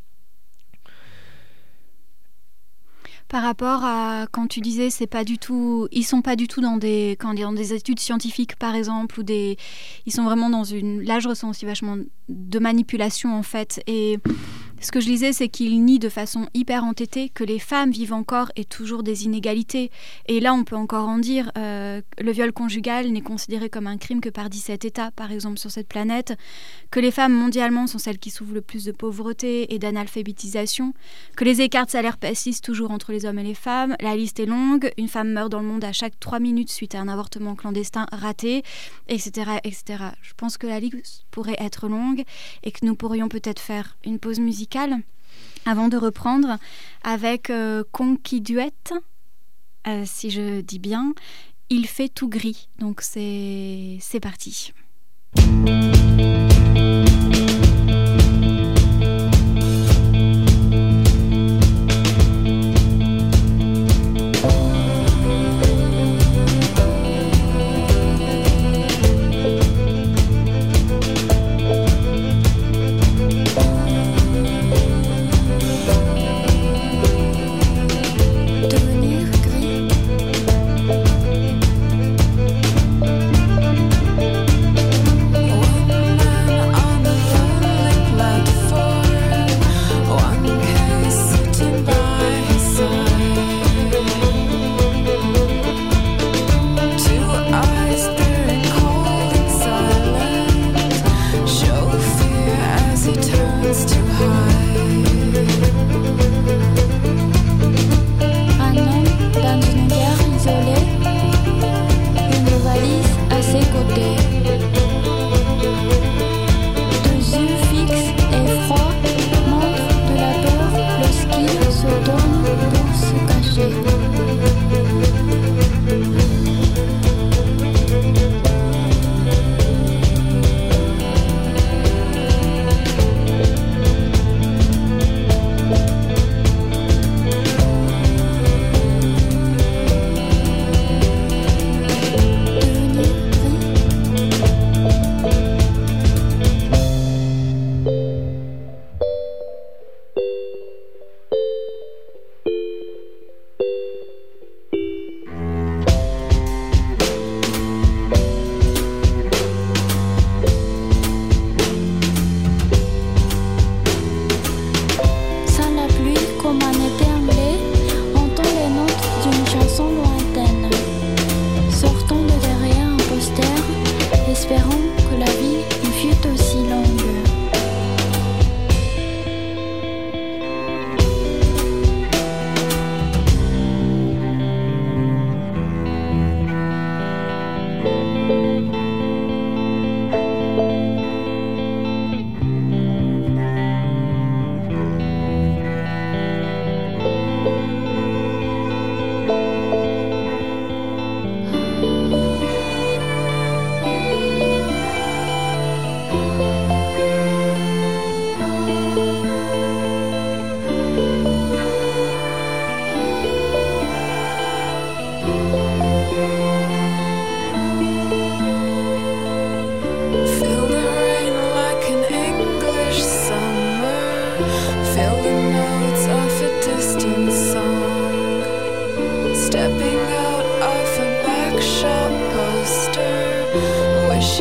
Par rapport à quand tu disais ils sont pas du tout dans des études scientifiques par exemple ils sont vraiment là je ressens aussi vachement de manipulation en fait. Et ce que je disais, c'est qu'ils nient de façon hyper entêtée que les femmes vivent encore et toujours des inégalités. Et là, on peut encore en dire, le viol conjugal n'est considéré comme un crime que par 17 États, par exemple, sur cette planète, que les femmes mondialement sont celles qui souffrent le plus de pauvreté et d'analphabétisation, que les écarts de salaire persistent toujours entre les hommes et les femmes. La liste est longue, une femme meurt dans le monde à chaque 3 minutes suite à un avortement clandestin raté, etc., etc. Je pense que la liste pourrait être longue et que nous pourrions peut-être faire une pause musicale avant de reprendre avec Conky Duet, si je dis bien, Il fait tout gris. Donc c'est parti.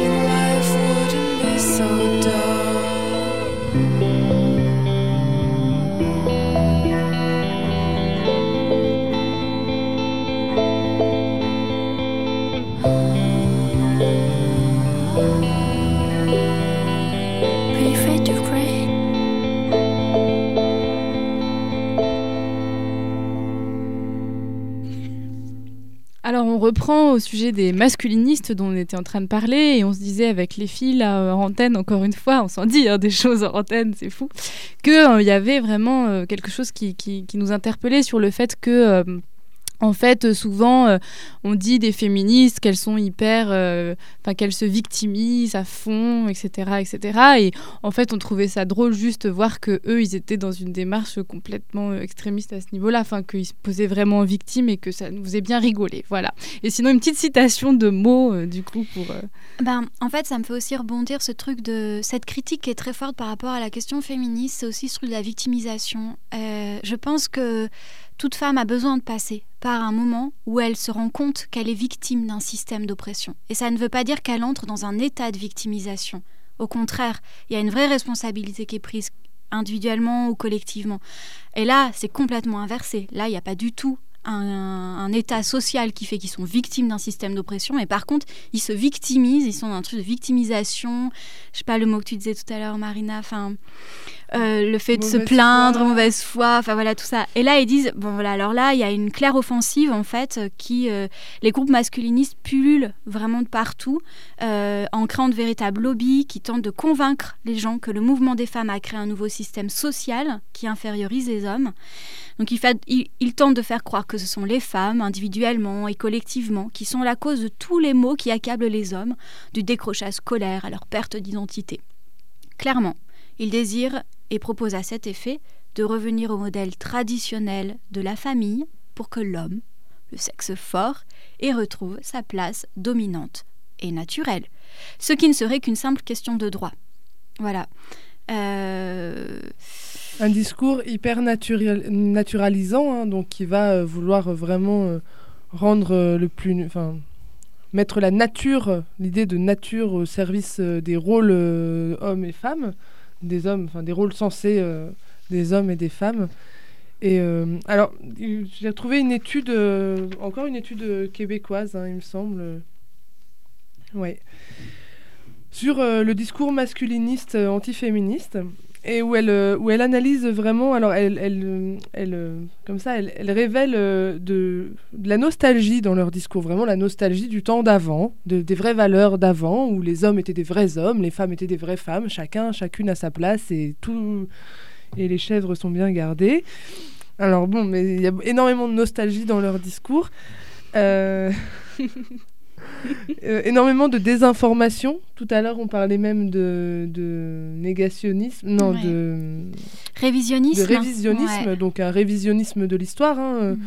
life wouldn't be so dull. Are you afraid to cry? Alors on reprend au sujet des masculinistes dont on était en train de parler et on se disait avec les filles là, en antenne, encore une fois, on s'en dit des choses en antenne, c'est fou, qu'il y avait vraiment quelque chose qui nous interpellait sur le fait que... En fait, souvent, on dit des féministes qu'elles sont hyper... qu'elles se victimisent à fond, etc., etc. Et en fait, on trouvait ça drôle juste voir qu'eux, ils étaient dans une démarche complètement extrémiste à ce niveau-là, qu'ils se posaient vraiment en victime et que ça nous faisait bien rigoler. Voilà. Et sinon, une petite citation de mots, du coup, pour... En fait, ça me fait aussi rebondir ce truc de... Cette critique qui est très forte par rapport à la question féministe, c'est aussi ce truc de la victimisation. Je pense que toute femme a besoin de passer par un moment où elle se rend compte qu'elle est victime d'un système d'oppression. Et ça ne veut pas dire qu'elle entre dans un état de victimisation. Au contraire, il y a une vraie responsabilité qui est prise individuellement ou collectivement. Et là, c'est complètement inversé. Là, il n'y a pas du tout un état social qui fait qu'ils sont victimes d'un système d'oppression, mais par contre, ils se victimisent, ils sont dans un truc de victimisation, je sais pas le mot que tu disais tout à l'heure, Marina, le fait de se plaindre, mauvaise foi, voilà tout ça. Et là, ils disent, bon voilà, alors là, il y a une claire offensive, en fait, les groupes masculinistes pullulent vraiment de partout, en créant de véritables lobbies qui tentent de convaincre les gens que le mouvement des femmes a créé un nouveau système social qui infériorise les hommes. Donc ils tentent de faire croire que ce sont les femmes, individuellement et collectivement, qui sont la cause de tous les maux qui accablent les hommes, du décrochage scolaire à leur perte d'identité. Clairement, ils désirent et proposent à cet effet de revenir au modèle traditionnel de la famille pour que l'homme, le sexe fort, y retrouve sa place dominante et naturelle, ce qui ne serait qu'une simple question de droit. Voilà. Un discours hyper naturalisant, donc qui va vouloir vraiment rendre mettre la nature, l'idée de nature au service des rôles hommes et femmes, des hommes, des rôles sensés des hommes et des femmes. Et alors, j'ai trouvé une étude, encore une étude québécoise, il me semble, ouais, sur le discours masculiniste antiféministe. Et où elle analyse vraiment, alors elle révèle de la nostalgie dans leur discours, vraiment la nostalgie du temps d'avant, des vraies valeurs d'avant, où les hommes étaient des vrais hommes, les femmes étaient des vraies femmes, chacune à sa place et les chèvres sont bien gardées. Alors bon, mais il y a énormément de nostalgie dans leur discours. Énormément de désinformation. Tout à l'heure, on parlait même de négationnisme, de révisionnisme. De révisionnisme, ouais. Donc un révisionnisme de l'histoire.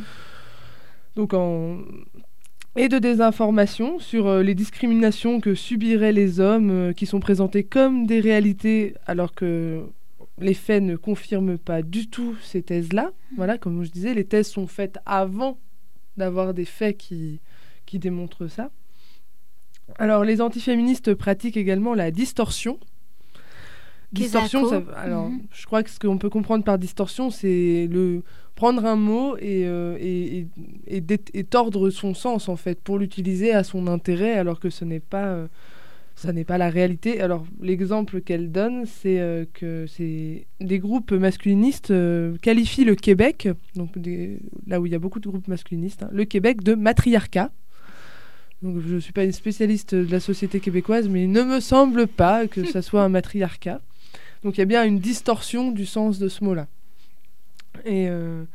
Et de désinformation sur les discriminations que subiraient les hommes, qui sont présentées comme des réalités, alors que les faits ne confirment pas du tout ces thèses-là. Voilà, comme je disais, les thèses sont faites avant d'avoir des faits qui démontrent ça. Alors, les antiféministes pratiquent également la distorsion. Distorsion, je crois que ce qu'on peut comprendre par distorsion, c'est prendre un mot et tordre son sens, en fait, pour l'utiliser à son intérêt, alors que ça n'est pas la réalité. Alors, l'exemple qu'elle donne, c'est que des groupes masculinistes qualifient le Québec, donc là où il y a beaucoup de groupes masculinistes, le Québec de matriarcat. Donc, je ne suis pas une spécialiste de la société québécoise, mais il ne me semble pas que ça soit un matriarcat. Donc il y a bien une distorsion du sens de ce mot-là. Et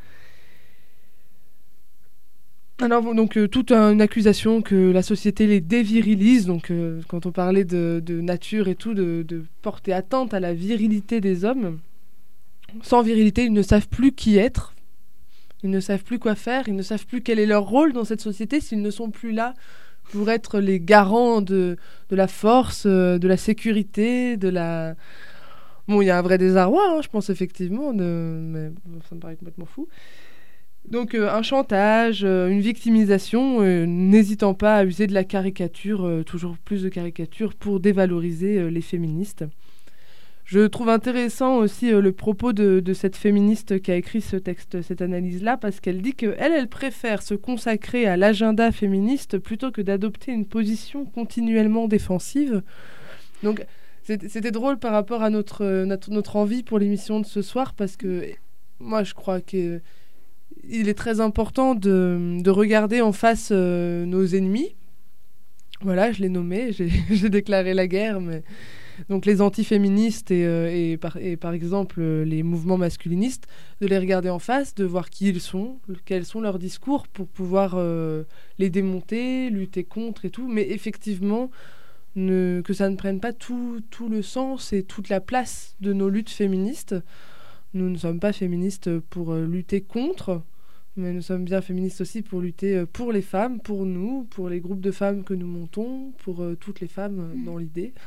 alors, donc, toute une accusation que la société les dévirilise. Donc, quand on parlait de nature et tout, de porter atteinte à la virilité des hommes. Sans virilité, ils ne savent plus qui être. Ils ne savent plus quoi faire. Ils ne savent plus quel est leur rôle dans cette société s'ils ne sont plus là pour être les garants de la force, de la sécurité, de la... Bon, il y a un vrai désarroi, je pense, effectivement, mais ça me paraît complètement fou. Donc un chantage, une victimisation, n'hésitant pas à user de la caricature, toujours plus de caricature, pour dévaloriser les féministes. Je trouve intéressant aussi le propos de cette féministe qui a écrit ce texte, cette analyse-là, parce qu'elle dit qu'elle préfère se consacrer à l'agenda féministe plutôt que d'adopter une position continuellement défensive. Donc c'était drôle par rapport à notre envie pour l'émission de ce soir, parce que moi je crois qu'il est très important de regarder en face nos ennemis. Voilà, je l'ai nommé, j'ai déclaré la guerre, mais... Donc les antiféministes et par exemple les mouvements masculinistes, de les regarder en face, de voir qui ils sont, quels sont leurs discours pour pouvoir les démonter, lutter contre et tout, mais effectivement que ça ne prenne pas tout le sens et toute la place de nos luttes féministes. Nous ne sommes pas féministes pour lutter contre, mais nous sommes bien féministes aussi pour lutter pour les femmes, pour nous, pour les groupes de femmes que nous montons, pour toutes les femmes dans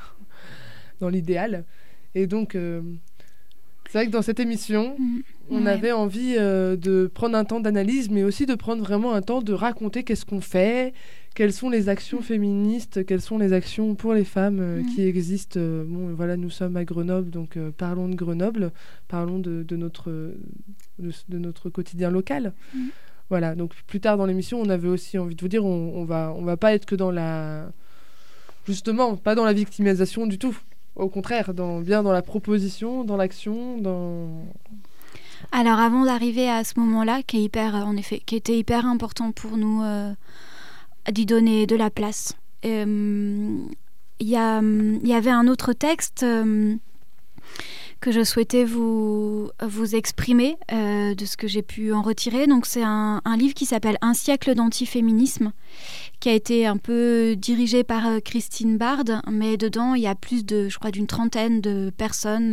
l'idéal. Et donc, c'est vrai que dans cette émission, on avait envie de prendre un temps d'analyse, mais aussi de prendre vraiment un temps de raconter qu'est-ce qu'on fait, quelles sont les actions féministes, quelles sont les actions pour les femmes qui existent. Bon, voilà, nous sommes à Grenoble, donc parlons de Grenoble, parlons de notre quotidien local. Voilà, donc plus tard dans l'émission, on avait aussi envie de vous dire, on va pas être que dans justement, pas dans la victimisation du tout. Au contraire, bien dans la proposition, dans l'action, Alors avant d'arriver à ce moment-là, qui était hyper important pour nous d'y donner de la place, il y avait un autre texte que je souhaitais vous exprimer de ce que j'ai pu en retirer. Donc c'est un livre qui s'appelle « Un siècle d'antiféminisme » qui a été un peu dirigé par Christine Bard, mais dedans il y a plus d'une trentaine de personnes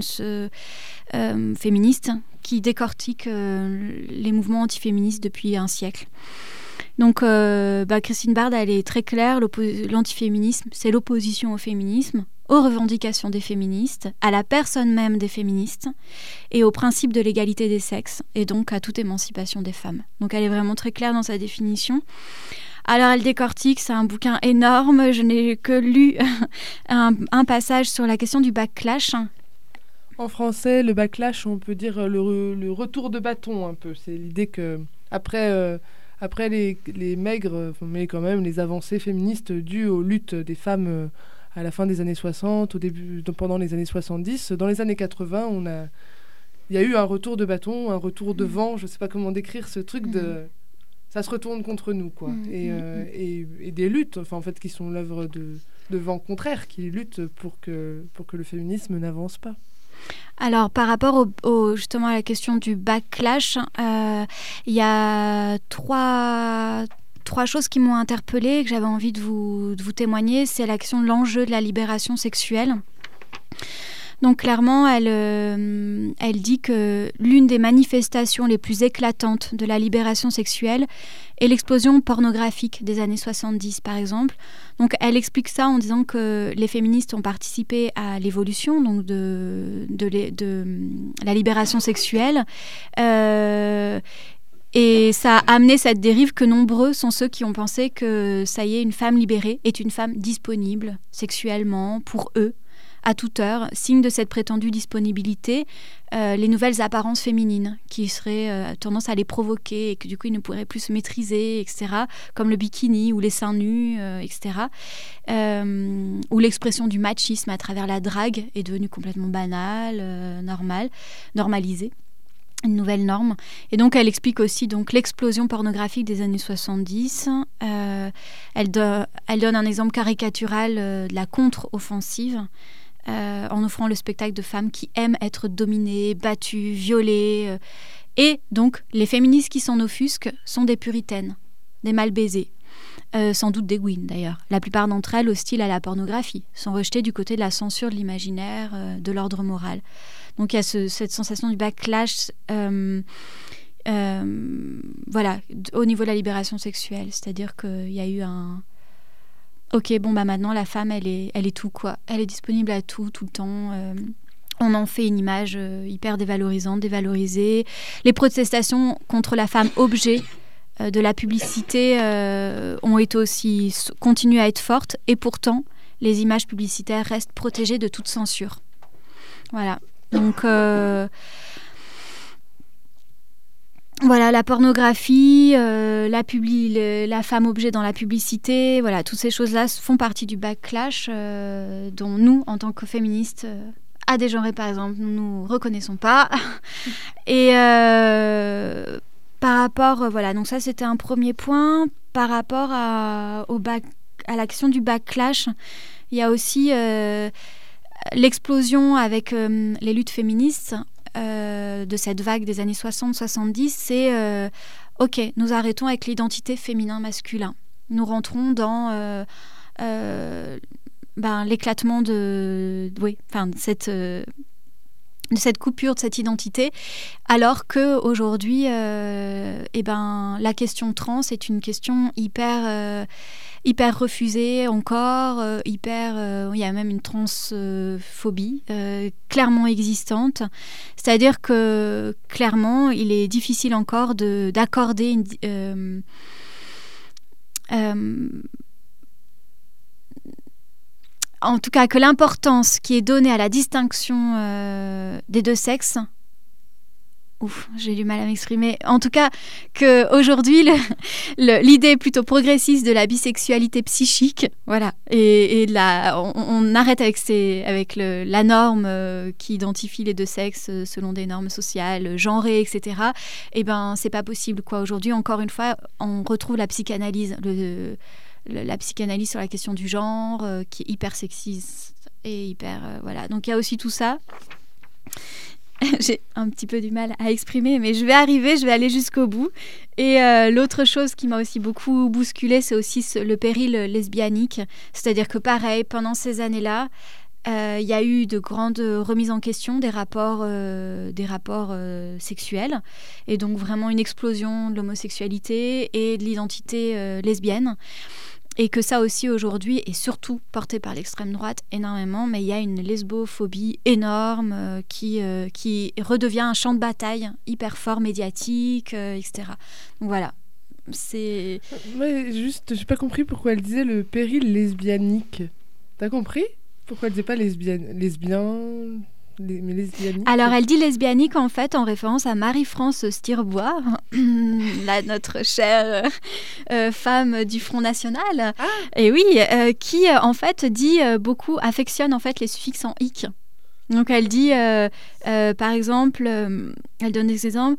féministes qui décortiquent les mouvements antiféministes depuis un siècle. Donc Christine Bard, elle est très claire, l'antiféminisme, c'est l'opposition au féminisme, aux revendications des féministes, à la personne même des féministes et au principe de l'égalité des sexes et donc à toute émancipation des femmes. Donc elle est vraiment très claire dans sa définition. Alors elle décortique, c'est un bouquin énorme, je n'ai que lu un passage sur la question du backlash. En français, le backlash, on peut dire le retour de bâton un peu. C'est l'idée que après les maigres, mais quand même les avancées féministes dues aux luttes des femmes à la fin des années 60, pendant les années 70, dans les années 80, il y a eu un retour de bâton, un retour de vent, je ne sais pas comment décrire ce truc de... Ça se retourne contre nous, quoi. Et des luttes, en fait, qui sont l'œuvre de vents contraires, qui luttent pour que le féminisme n'avance pas. Alors, par rapport justement à la question du backlash, il y a trois choses qui m'ont interpellée et que j'avais envie de vous témoigner. C'est l'enjeu de la libération sexuelle. Donc clairement, elle dit que l'une des manifestations les plus éclatantes de la libération sexuelle est l'explosion pornographique des années 70, par exemple. Donc elle explique ça en disant que les féministes ont participé à l'évolution donc de la libération sexuelle. Et ça a amené cette dérive que nombreux sont ceux qui ont pensé que ça y est, une femme libérée est une femme disponible sexuellement pour eux, à toute heure, signe de cette prétendue disponibilité, les nouvelles apparences féminines qui seraient tendance à les provoquer et que du coup ils ne pourraient plus se maîtriser, etc., comme le bikini ou les seins nus, etc., où l'expression du machisme à travers la drague est devenue complètement banale, normalisée. Une nouvelle norme. Et donc, elle explique aussi donc, l'explosion pornographique des années 70. Elle donne un exemple caricatural de la contre-offensive en offrant le spectacle de femmes qui aiment être dominées, battues, violées. Et donc, les féministes qui s'en offusquent sont des puritaines, des mal baisées. Sans doute des gouines d'ailleurs. La plupart d'entre elles, hostiles à la pornographie, sont rejetées du côté de la censure de l'imaginaire, de l'ordre moral. Donc il y a cette sensation du backlash voilà, au niveau de la libération sexuelle. C'est-à-dire qu'il y a eu un... Ok, bon, bah maintenant la femme, elle est tout, quoi. Elle est disponible à tout le temps. on en fait une image hyper dévalorisante, dévalorisée. Les protestations contre la femme objet de la publicité continuent à être fortes, et pourtant, les images publicitaires restent protégées de toute censure. Voilà. Donc, voilà, la pornographie, la femme objet dans la publicité, voilà, toutes ces choses-là font partie du backlash dont nous, en tant que féministes, à Dégenrées par exemple, nous ne reconnaissons pas. Et par rapport, voilà, donc ça c'était un premier point. Par rapport à l'action du backlash, il y a aussi l'explosion avec les luttes féministes de cette vague des années 60-70, c'est ok, nous arrêtons avec l'identité féminin-masculin. Nous rentrons dans l'éclatement de cette coupure de cette identité, alors qu'aujourd'hui, la question trans est une question hyper refusée encore, il y a même une transphobie clairement existante. C'est-à-dire que clairement, il est difficile encore d'accorder en tout cas que l'importance qui est donnée à la distinction des deux sexes, j'ai du mal à m'exprimer, en tout cas qu'aujourd'hui l'idée plutôt progressiste de la bisexualité psychique, voilà, et on arrête avec la norme qui identifie les deux sexes selon des normes sociales, genrées, etc. Et c'est pas possible, quoi. Aujourd'hui, encore une fois, on retrouve la psychanalyse, la psychanalyse sur la question du genre, qui est hyper sexiste et hyper... voilà. Donc il y a aussi tout ça. J'ai un petit peu du mal à exprimer, mais je vais aller jusqu'au bout. Et l'autre chose qui m'a aussi beaucoup bousculée, c'est aussi le péril lesbianique. C'est-à-dire que pareil, pendant ces années-là, il y a eu de grandes remises en question des rapports sexuels, et donc vraiment une explosion de l'homosexualité et de l'identité lesbienne. Et que ça aussi aujourd'hui est surtout porté par l'extrême droite énormément, mais il y a une lesbophobie énorme qui redevient un champ de bataille hyper fort, médiatique, etc. Donc voilà, c'est... Ouais, juste, j'ai pas compris pourquoi elle disait le péril lesbianique. T'as compris ? Pourquoi elle disait pas lesbien, mais lesbianique ? Alors elle dit lesbianique en fait en référence à Marie-France Stirbois, notre chère femme du Front National, et oui, qui en fait dit affectionne en fait les suffixes en ic. Donc elle dit par exemple, elle donne des exemples.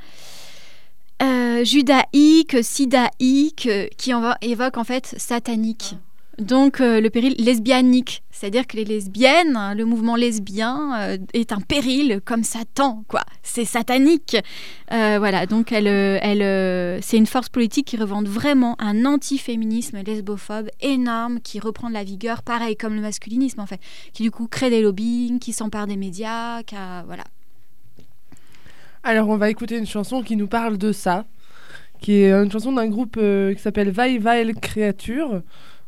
Judaïque, sidaïque, qui évoque en fait satanique. Donc le péril lesbianique, c'est-à-dire que les lesbiennes, le mouvement lesbien est un péril comme Satan, quoi. C'est satanique. Voilà, donc c'est une force politique qui revendique vraiment un anti-féminisme lesbophobe énorme, qui reprend de la vigueur, pareil comme le masculinisme en fait, qui du coup crée des lobbying, qui s'empare des médias, voilà. Alors on va écouter une chanson qui nous parle de ça, qui est une chanson d'un groupe qui s'appelle Vaille Créature.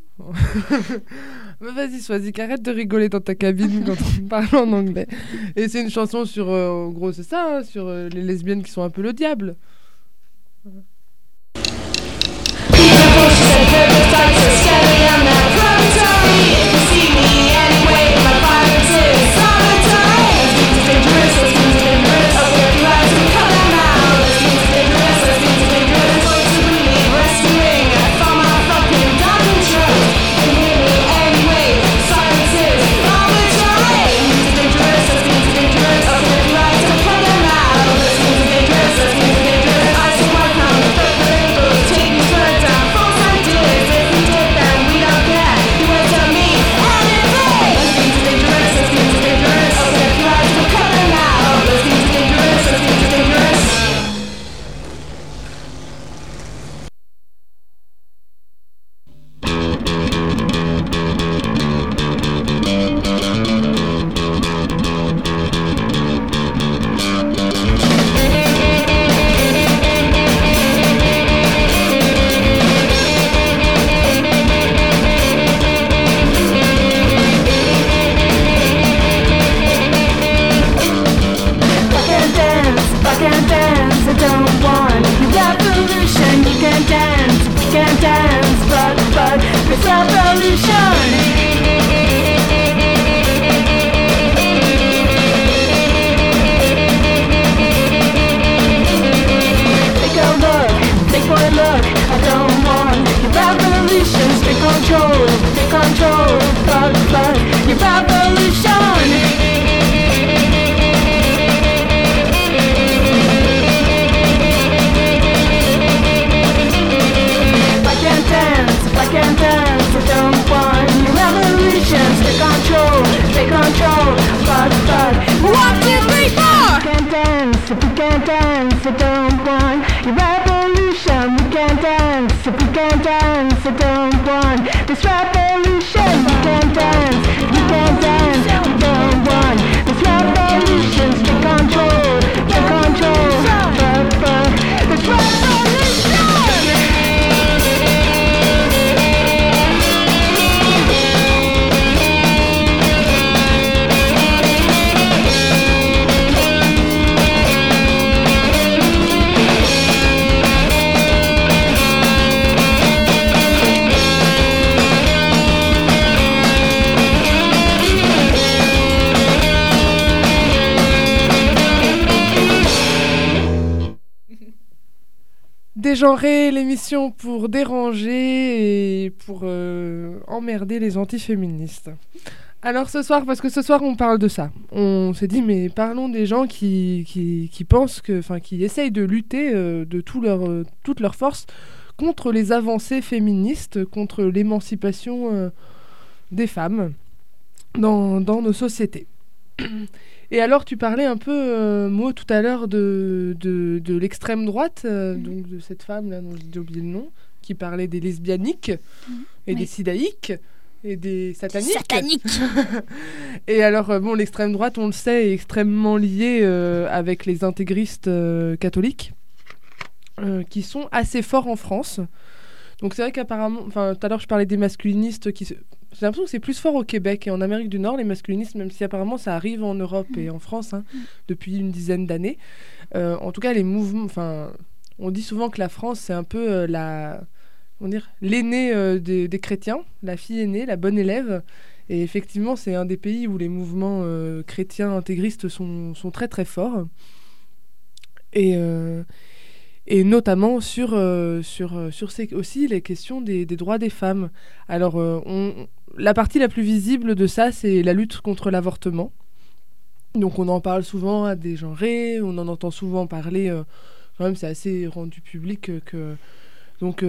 Mais vas-y, Swazik, arrête de rigoler dans ta cabine quand on parle en anglais. Et c'est une chanson sur, en gros c'est ça, sur les lesbiennes qui sont un peu le diable. Dangerous, I can't dance, I don't want revolution. You can dance, but it's revolution. Take one look, I don't want your revolutions. Take control, but your revolution. If I can't dance, I don't want your revolutions. Take control, but 1, 2, 3, 4. If we can't dance, I don't want your revolution. We can't dance, if we can't dance, I don't want this revolution. We can't dance, we don't want this revolution. Take control, but this revolution. Dégenrer, l'émission pour déranger et pour emmerder les antiféministes. Alors ce soir, parce que ce soir on parle de ça, on s'est dit mais parlons des gens qui pensent que, enfin qui essayent de lutter de toute leur force contre les avancées féministes, contre l'émancipation des femmes dans nos sociétés. Et alors, tu parlais un peu, Mo, tout à l'heure de l'extrême droite, donc de cette femme-là, dont j'ai oublié le nom, qui parlait des lesbianiques et des sidaïques et des sataniques. Et alors, bon, l'extrême droite, on le sait, est extrêmement liée avec les intégristes catholiques, qui sont assez forts en France. Donc c'est vrai qu'apparemment, enfin tout à l'heure je parlais des masculinistes j'ai l'impression que c'est plus fort au Québec et en Amérique du Nord, les masculinistes, même si apparemment ça arrive en Europe et en France depuis une dizaine d'années. En tout cas, les mouvements, enfin, on dit souvent que la France c'est un peu l'aînée des chrétiens, la fille aînée, la bonne élève. Et effectivement, c'est un des pays où les mouvements chrétiens intégristes sont très très forts. Et notamment sur aussi les questions des droits des femmes. Alors, la partie la plus visible de ça, c'est la lutte contre l'avortement. Donc, on en parle souvent à Dégenrer, on en entend souvent parler, quand même, c'est assez rendu public donc,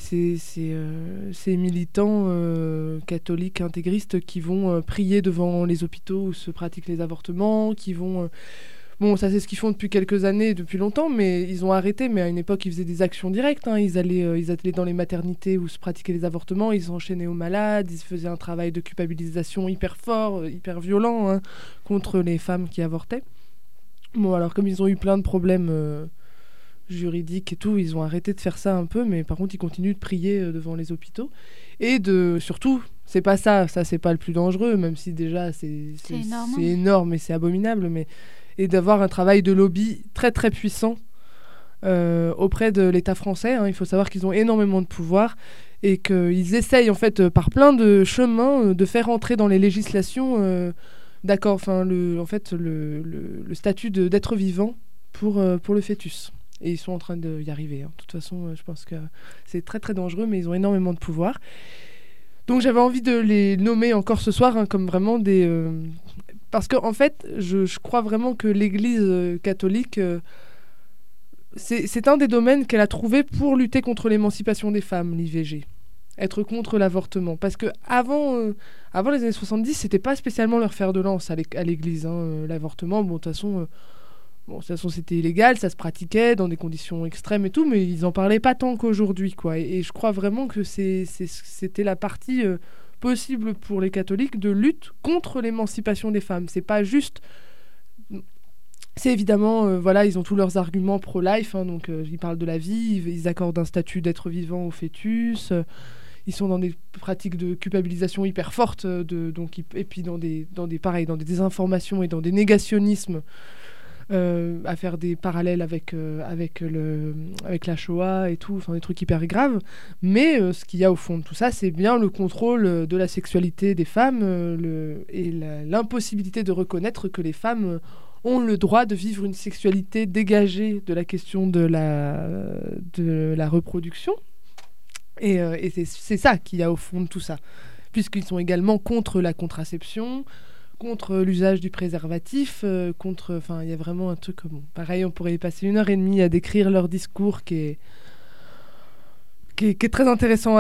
ces militants catholiques intégristes qui vont prier devant les hôpitaux où se pratiquent les avortements, qui vont... Bon, ça c'est ce qu'ils font depuis quelques années, depuis longtemps, mais ils ont arrêté. Mais à une époque, ils faisaient des actions directes. Ils allaient dans les maternités où se pratiquaient les avortements, ils s'enchaînaient aux malades, ils faisaient un travail de culpabilisation hyper fort, hyper violent contre les femmes qui avortaient. Bon, alors comme ils ont eu plein de problèmes juridiques et tout, ils ont arrêté de faire ça un peu, mais par contre, ils continuent de prier devant les hôpitaux. Et surtout, c'est pas ça c'est pas le plus dangereux, même si déjà c'est énorme et c'est abominable, mais... et d'avoir un travail de lobby très très puissant auprès de l'État français. Il faut savoir qu'ils ont énormément de pouvoir et qu'ils essayent en fait par plein de chemins de faire entrer dans les législations le statut d'être vivant pour le fœtus. Et ils sont en train d'y arriver. De toute façon, je pense que c'est très très dangereux, mais ils ont énormément de pouvoir. Donc j'avais envie de les nommer encore ce soir comme vraiment des... Parce qu'en fait, je crois vraiment que l'Église catholique, c'est un des domaines qu'elle a trouvé pour lutter contre l'émancipation des femmes, l'IVG. Être contre l'avortement. Parce qu'avant les années 70, c'était pas spécialement leur fer de lance à l'Église. L'avortement, de toute façon, c'était illégal, ça se pratiquait dans des conditions extrêmes et tout, mais ils en parlaient pas tant qu'aujourd'hui, quoi. Et je crois vraiment que c'était la partie... possible pour les catholiques de lutte contre l'émancipation des femmes. C'est pas juste... C'est évidemment... ils ont tous leurs arguments pro-life, donc ils parlent de la vie, ils accordent un statut d'être vivant au fœtus, ils sont dans des pratiques de culpabilisation hyper fortes, et puis dans des désinformations et dans des négationnismes à faire des parallèles avec la Shoah et tout, enfin des trucs hyper graves. Mais ce qu'il y a au fond de tout ça, c'est bien le contrôle de la sexualité des femmes et l'impossibilité de reconnaître que les femmes ont le droit de vivre une sexualité dégagée de la question de la reproduction. Et c'est ça qu'il y a au fond de tout ça. Puisqu'ils sont également contre la contraception, contre l'usage du préservatif, enfin, il y a vraiment un truc... Bon, pareil, on pourrait y passer 1h30 à décrire leur discours qui est très intéressant à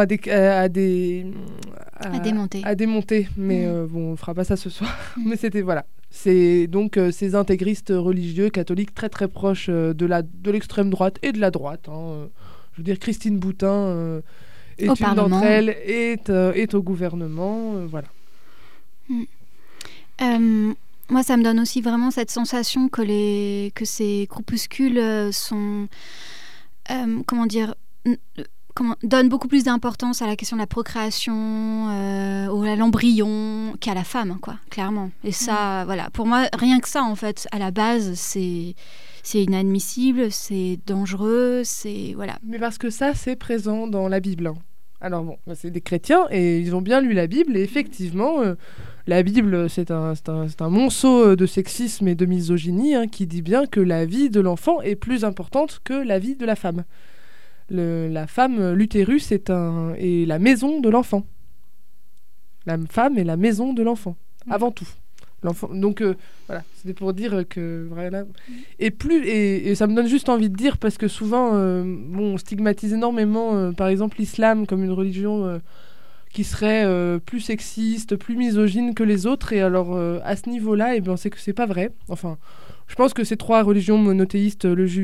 démonter. Mais bon, on ne fera pas ça ce soir. Mais c'était, voilà. C'est donc ces intégristes religieux catholiques très très proches de l'extrême droite et de la droite. Je veux dire, Christine Boutin est une d'entre elles, est au gouvernement. Voilà. Moi, ça me donne aussi vraiment cette sensation que ces groupuscules sont... donnent beaucoup plus d'importance à la question de la procréation ou à l'embryon qu'à la femme, quoi, clairement. Et ça, voilà, pour moi, rien que ça, en fait, à la base, c'est inadmissible, c'est dangereux, c'est... Voilà. Mais parce que ça, c'est présent dans la Bible. Alors bon, c'est des chrétiens et ils ont bien lu la Bible et effectivement, la Bible, c'est un monceau de sexisme et de misogynie qui dit bien que la vie de l'enfant est plus importante que la vie de la femme. La femme, l'utérus, est la maison de l'enfant. La femme est la maison de l'enfant, avant tout. L'enfant. Donc voilà, c'était pour dire que voilà. Et ça me donne juste envie de dire, parce que souvent on stigmatise énormément par exemple l'islam comme une religion qui serait plus sexiste, plus misogyne que les autres, et alors à ce niveau-là, eh bien, c'est que c'est pas vrai. Enfin, je pense que ces trois religions monothéistes,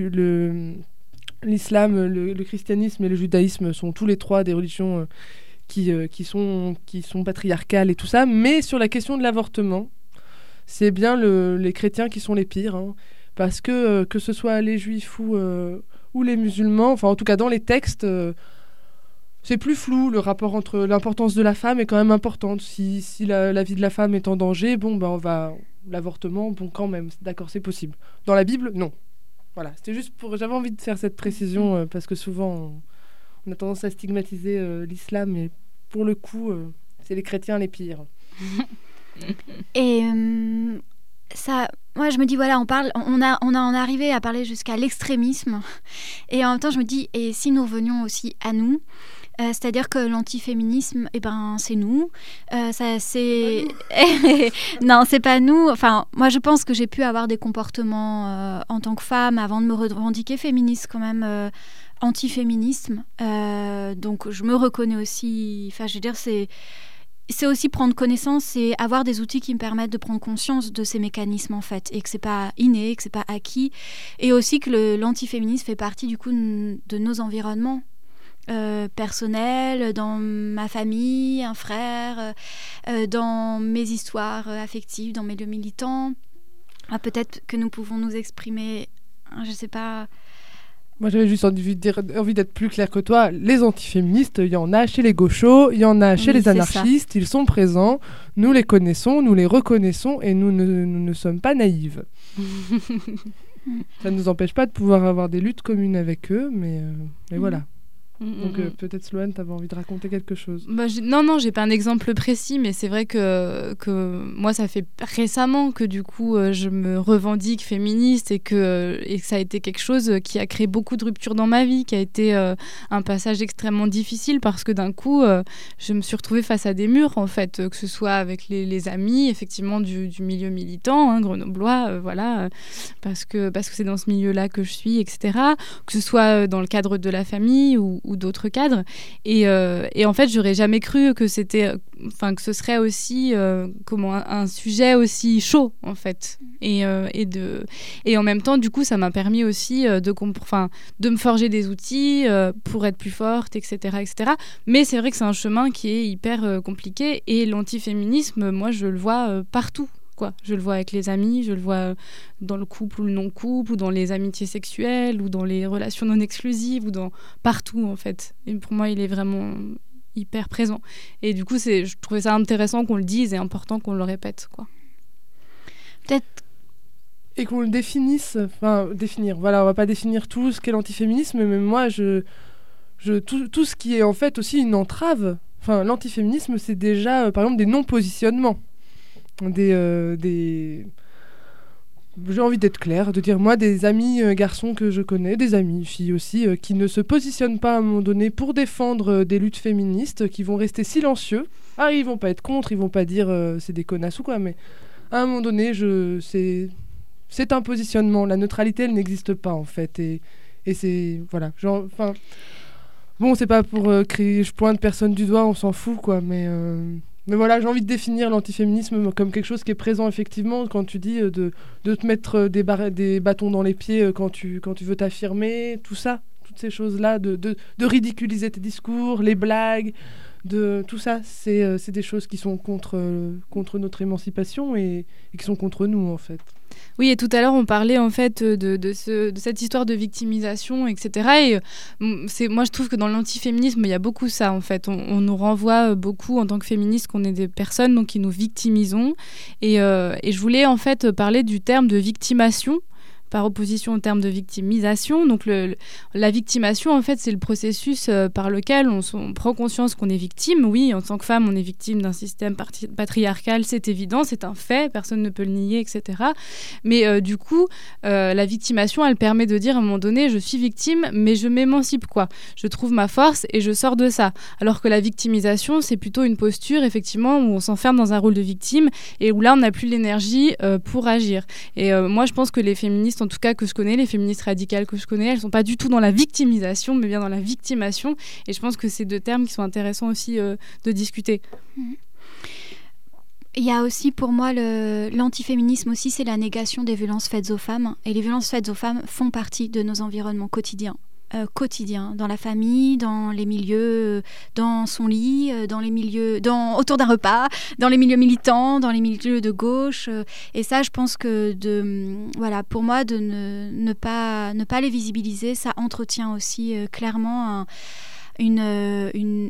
l'islam, le christianisme et le judaïsme sont tous les trois des religions qui sont patriarcales et tout ça, mais sur la question de l'avortement, c'est bien les chrétiens qui sont les pires, parce que ce soit les juifs ou les musulmans, enfin en tout cas dans les textes, c'est plus flou, le rapport entre l'importance de la femme est quand même importante. Si la vie de la femme est en danger, l'avortement, bon quand même, d'accord, c'est possible. Dans la Bible, non. Voilà, c'était juste j'avais envie de faire cette précision, parce que souvent on a tendance à stigmatiser l'islam, mais pour le coup, c'est les chrétiens les pires. Et ça, moi je me dis voilà, on en est arrivé à parler jusqu'à l'extrémisme, et en même temps je me dis, et si nous revenions aussi à nous, c'est-à-dire que l'antiféminisme, c'est nous, non, c'est pas nous. Enfin, moi je pense que j'ai pu avoir des comportements en tant que femme avant de me revendiquer féministe quand même. Antiféminisme, donc je me reconnais aussi, enfin je veux dire c'est aussi prendre connaissance et avoir des outils qui me permettent de prendre conscience de ces mécanismes en fait, et que c'est pas inné, que c'est pas acquis, et aussi que l'antiféminisme fait partie du coup de nos environnements personnels, dans ma famille, un frère, dans mes histoires affectives, dans mes lieux militants. Peut-être que nous pouvons nous exprimer, je sais pas. Moi, j'avais juste envie d'être plus clair que toi. Les antiféministes, il y en a chez les gauchos, il y en a chez les anarchistes, ils sont présents, nous les connaissons, nous les reconnaissons, et nous ne sommes pas naïves. Ça ne nous empêche pas de pouvoir avoir des luttes communes avec eux, mais voilà. Donc peut-être Sloane, t'avais envie de raconter quelque chose. Non, j'ai pas un exemple précis, mais c'est vrai que moi ça fait récemment que du coup je me revendique féministe, et que ça a été quelque chose qui a créé beaucoup de ruptures dans ma vie, qui a été un passage extrêmement difficile, parce que d'un coup je me suis retrouvée face à des murs en fait, que ce soit avec les amis effectivement du milieu militant grenoblois, voilà, parce que c'est dans ce milieu-là que je suis, etc. Que ce soit dans le cadre de la famille ou d'autres cadres, et en fait j'aurais jamais cru que c'était, que ce serait aussi un sujet aussi chaud en fait, et en même temps du coup ça m'a permis aussi de me forger des outils pour être plus forte, etc. Mais c'est vrai que c'est un chemin qui est hyper compliqué, et l'antiféminisme, moi je le vois partout. Je le vois avec les amis, je le vois dans le couple ou le non-couple, ou dans les amitiés sexuelles, ou dans les relations non exclusives, ou partout en fait. Et pour moi, il est vraiment hyper présent. Et du coup, je trouvais ça intéressant qu'on le dise et important qu'on le répète, quoi. Peut-être et qu'on le définisse, définir, voilà, on va pas définir tout ce qu'est l'antiféminisme, mais moi, tout ce qui est en fait aussi une entrave, l'antiféminisme, c'est déjà, par exemple, des non-positionnements, j'ai envie d'être claire, de dire moi des amis garçons que je connais, des amis filles aussi, qui ne se positionnent pas à un moment donné pour défendre des luttes féministes, qui vont rester silencieux. Ils vont pas être contre, ils vont pas dire c'est des connasses ou quoi, mais à un moment donné, c'est un positionnement. La neutralité, elle n'existe pas en fait, et c'est voilà, bon, c'est pas pour crier, je pointe personne du doigt, on s'en fout quoi, mais voilà, j'ai envie de définir l'antiféminisme comme quelque chose qui est présent effectivement quand tu dis de te mettre des bâtons dans les pieds quand tu veux t'affirmer, tout ça, toutes ces choses-là, de ridiculiser tes discours, les blagues, tout ça, c'est des choses qui sont contre notre émancipation et qui sont contre nous en fait. Oui, et tout à l'heure, on parlait en fait de cette histoire de victimisation, etc. Et moi, je trouve que dans l'antiféminisme, il y a beaucoup ça, en fait. On nous renvoie beaucoup, en tant que féministes, qu'on est des personnes donc, qui nous victimisons. Et je voulais en fait parler du terme de victimation, par opposition au terme de victimisation. Donc la victimation, en fait, c'est le processus par lequel on prend conscience qu'on est victime. Oui, en tant que femme, on est victime d'un système patriarcal, c'est évident, c'est un fait, personne ne peut le nier, etc. Mais du coup, la victimation, elle permet de dire à un moment donné, je suis victime, mais je m'émancipe, quoi. Je trouve ma force et je sors de ça. Alors que la victimisation, c'est plutôt une posture, effectivement, où on s'enferme dans un rôle de victime et où là, on n'a plus l'énergie pour agir. Et moi, je pense que les féministes, en tout cas que je connais, les féministes radicales que je connais, elles ne sont pas du tout dans la victimisation, mais bien dans la victimation. Et je pense que c'est deux termes qui sont intéressants aussi de discuter. Il y a aussi pour moi l'antiféminisme aussi, c'est la négation des violences faites aux femmes. Et les violences faites aux femmes font partie de nos environnements quotidiens. Dans la famille, dans les milieux, dans son lit, dans les milieux, autour d'un repas, dans les milieux militants, dans les milieux de gauche. Et ça, je pense que pour moi, de ne pas les visibiliser, ça entretient aussi clairement une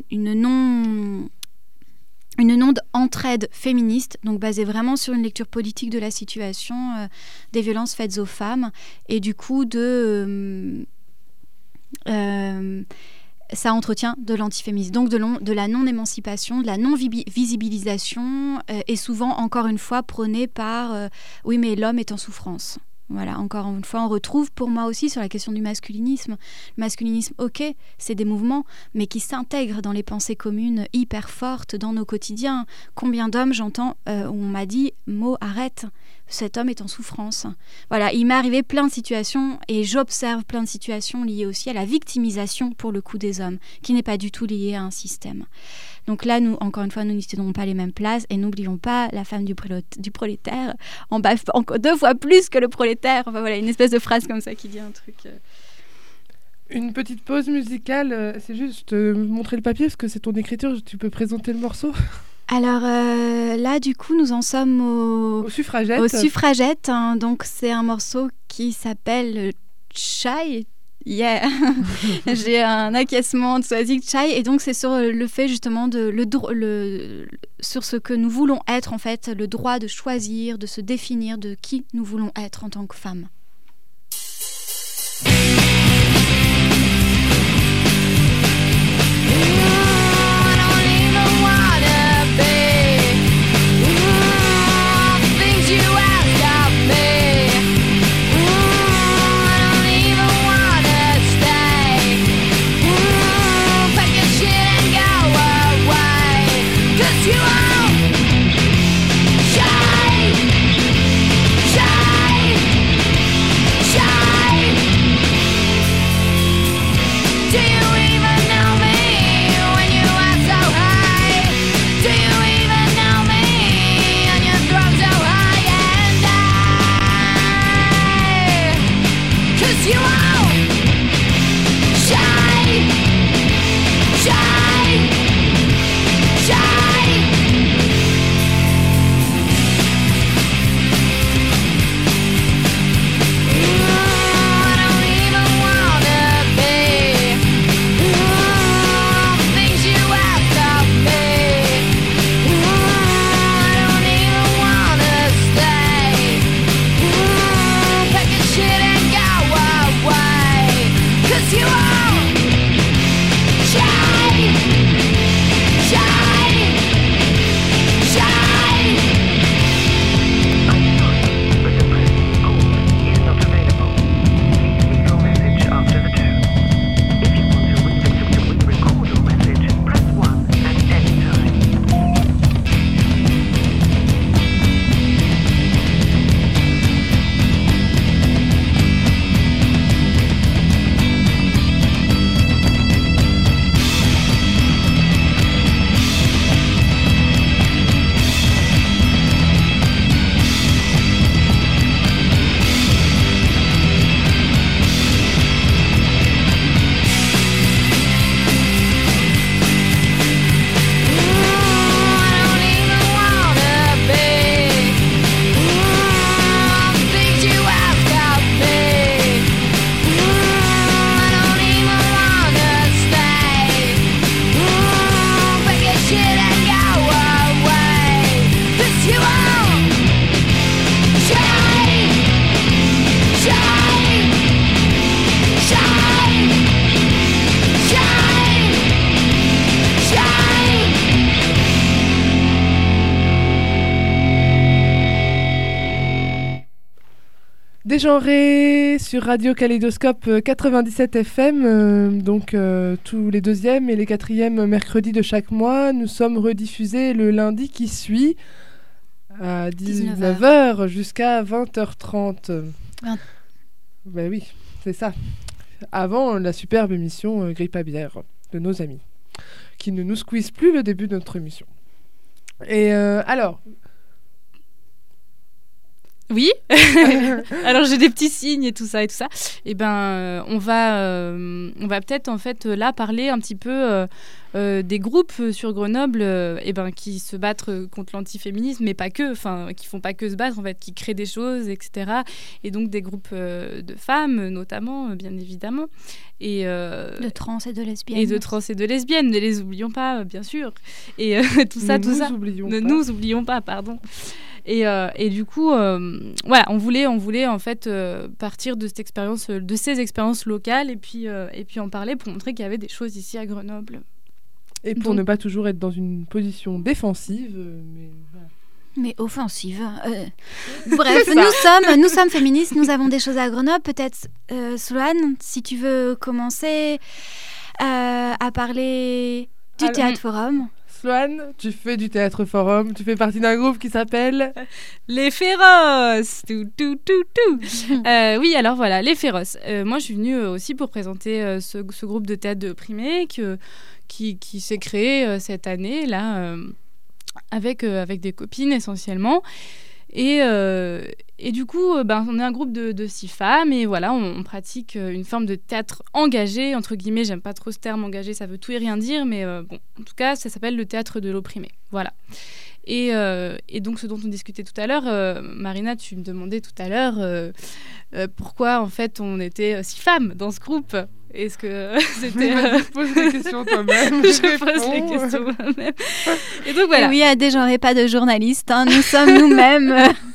non-entraide féministe, donc basée vraiment sur une lecture politique de la situation des violences faites aux femmes, et du coup ça entretient de l'antiféminisme, donc de la non-émancipation, de la non-visibilisation, et souvent, encore une fois, prônée par oui, mais l'homme est en souffrance. Voilà, encore une fois, on retrouve pour moi aussi sur la question du masculinisme. Le masculinisme, ok, c'est des mouvements, mais qui s'intègrent dans les pensées communes hyper fortes dans nos quotidiens. Combien d'hommes j'entends où on m'a dit « mot, arrête ». Cet homme est en souffrance. Voilà, il m'est arrivé plein de situations et j'observe plein de situations liées aussi à la victimisation pour le coup des hommes, qui n'est pas du tout liée à un système. Donc là, nous, encore une fois, nous n'y tenons pas les mêmes places et n'oublions pas la femme du prolétaire en baffe encore 2 fois plus que le prolétaire. Enfin voilà, une espèce de phrase comme ça qui dit un truc. Une petite pause musicale, c'est juste montrer le papier parce que c'est ton écriture, tu peux présenter le morceau. Alors là, du coup, nous en sommes aux suffragettes. Aux suffragettes, hein, donc c'est un morceau qui s'appelle Chai. Yeah. J'ai un acquiescement de Swazik Chai, et donc c'est sur le fait justement sur ce que nous voulons être en fait, le droit de choisir, de se définir de qui nous voulons être en tant que femmes. Shine, shine. Dégenré sur Radio Kaléidoscope 97 FM, donc tous les 2e et les 4e mercredis de chaque mois. Nous sommes rediffusés le lundi qui suit à 19h jusqu'à 20h30. Ben oui, c'est ça. Avant la superbe émission Grippe à bière de nos amis, qui ne nous squeeze plus le début de notre émission. Et alors... Oui. Alors j'ai des petits signes et tout ça. Et ben on va peut-être en fait là parler un petit peu des groupes sur Grenoble qui se battent contre l'antiféminisme, mais pas que, enfin qui font pas que se battre en fait, qui créent des choses, etc. Et donc des groupes de femmes notamment, bien évidemment, et de trans et de lesbiennes. Ne les oublions pas, bien sûr. Et tout ça. Ne nous oublions pas, pardon. Et du coup, voilà, on voulait en fait partir de cette expérience, de ces expériences locales, et puis en parler pour montrer qu'il y avait des choses ici à Grenoble. Et pour ne pas toujours être dans une position défensive, mais offensive. Bref, nous sommes féministes, nous avons des choses à Grenoble. Peut-être, Sloane, si tu veux commencer à parler du Théâtre Forum. Sloane, tu fais du Théâtre Forum, tu fais partie d'un groupe qui s'appelle Les Féroces. Oui, alors voilà, Les Féroces. Moi, je suis venue aussi pour présenter ce groupe de théâtre de l'opprimé qui s'est créé cette année là avec des copines essentiellement. Et du coup, on est un groupe de 6 femmes et voilà, on pratique une forme de théâtre engagé, entre guillemets. J'aime pas trop ce terme engagé, ça veut tout et rien dire, mais bon, en tout cas, ça s'appelle le théâtre de l'opprimé. Voilà. Et donc, ce dont on discutait tout à l'heure, Marina, tu me demandais tout à l'heure pourquoi, en fait, on était 6 femmes dans ce groupe. Est-ce que c'était... Tu poses les questions toi-même. Je pose les questions moi-même. Et donc voilà. Et oui, à Dégenré, pas de journalistes. Hein. Nous sommes nous-mêmes.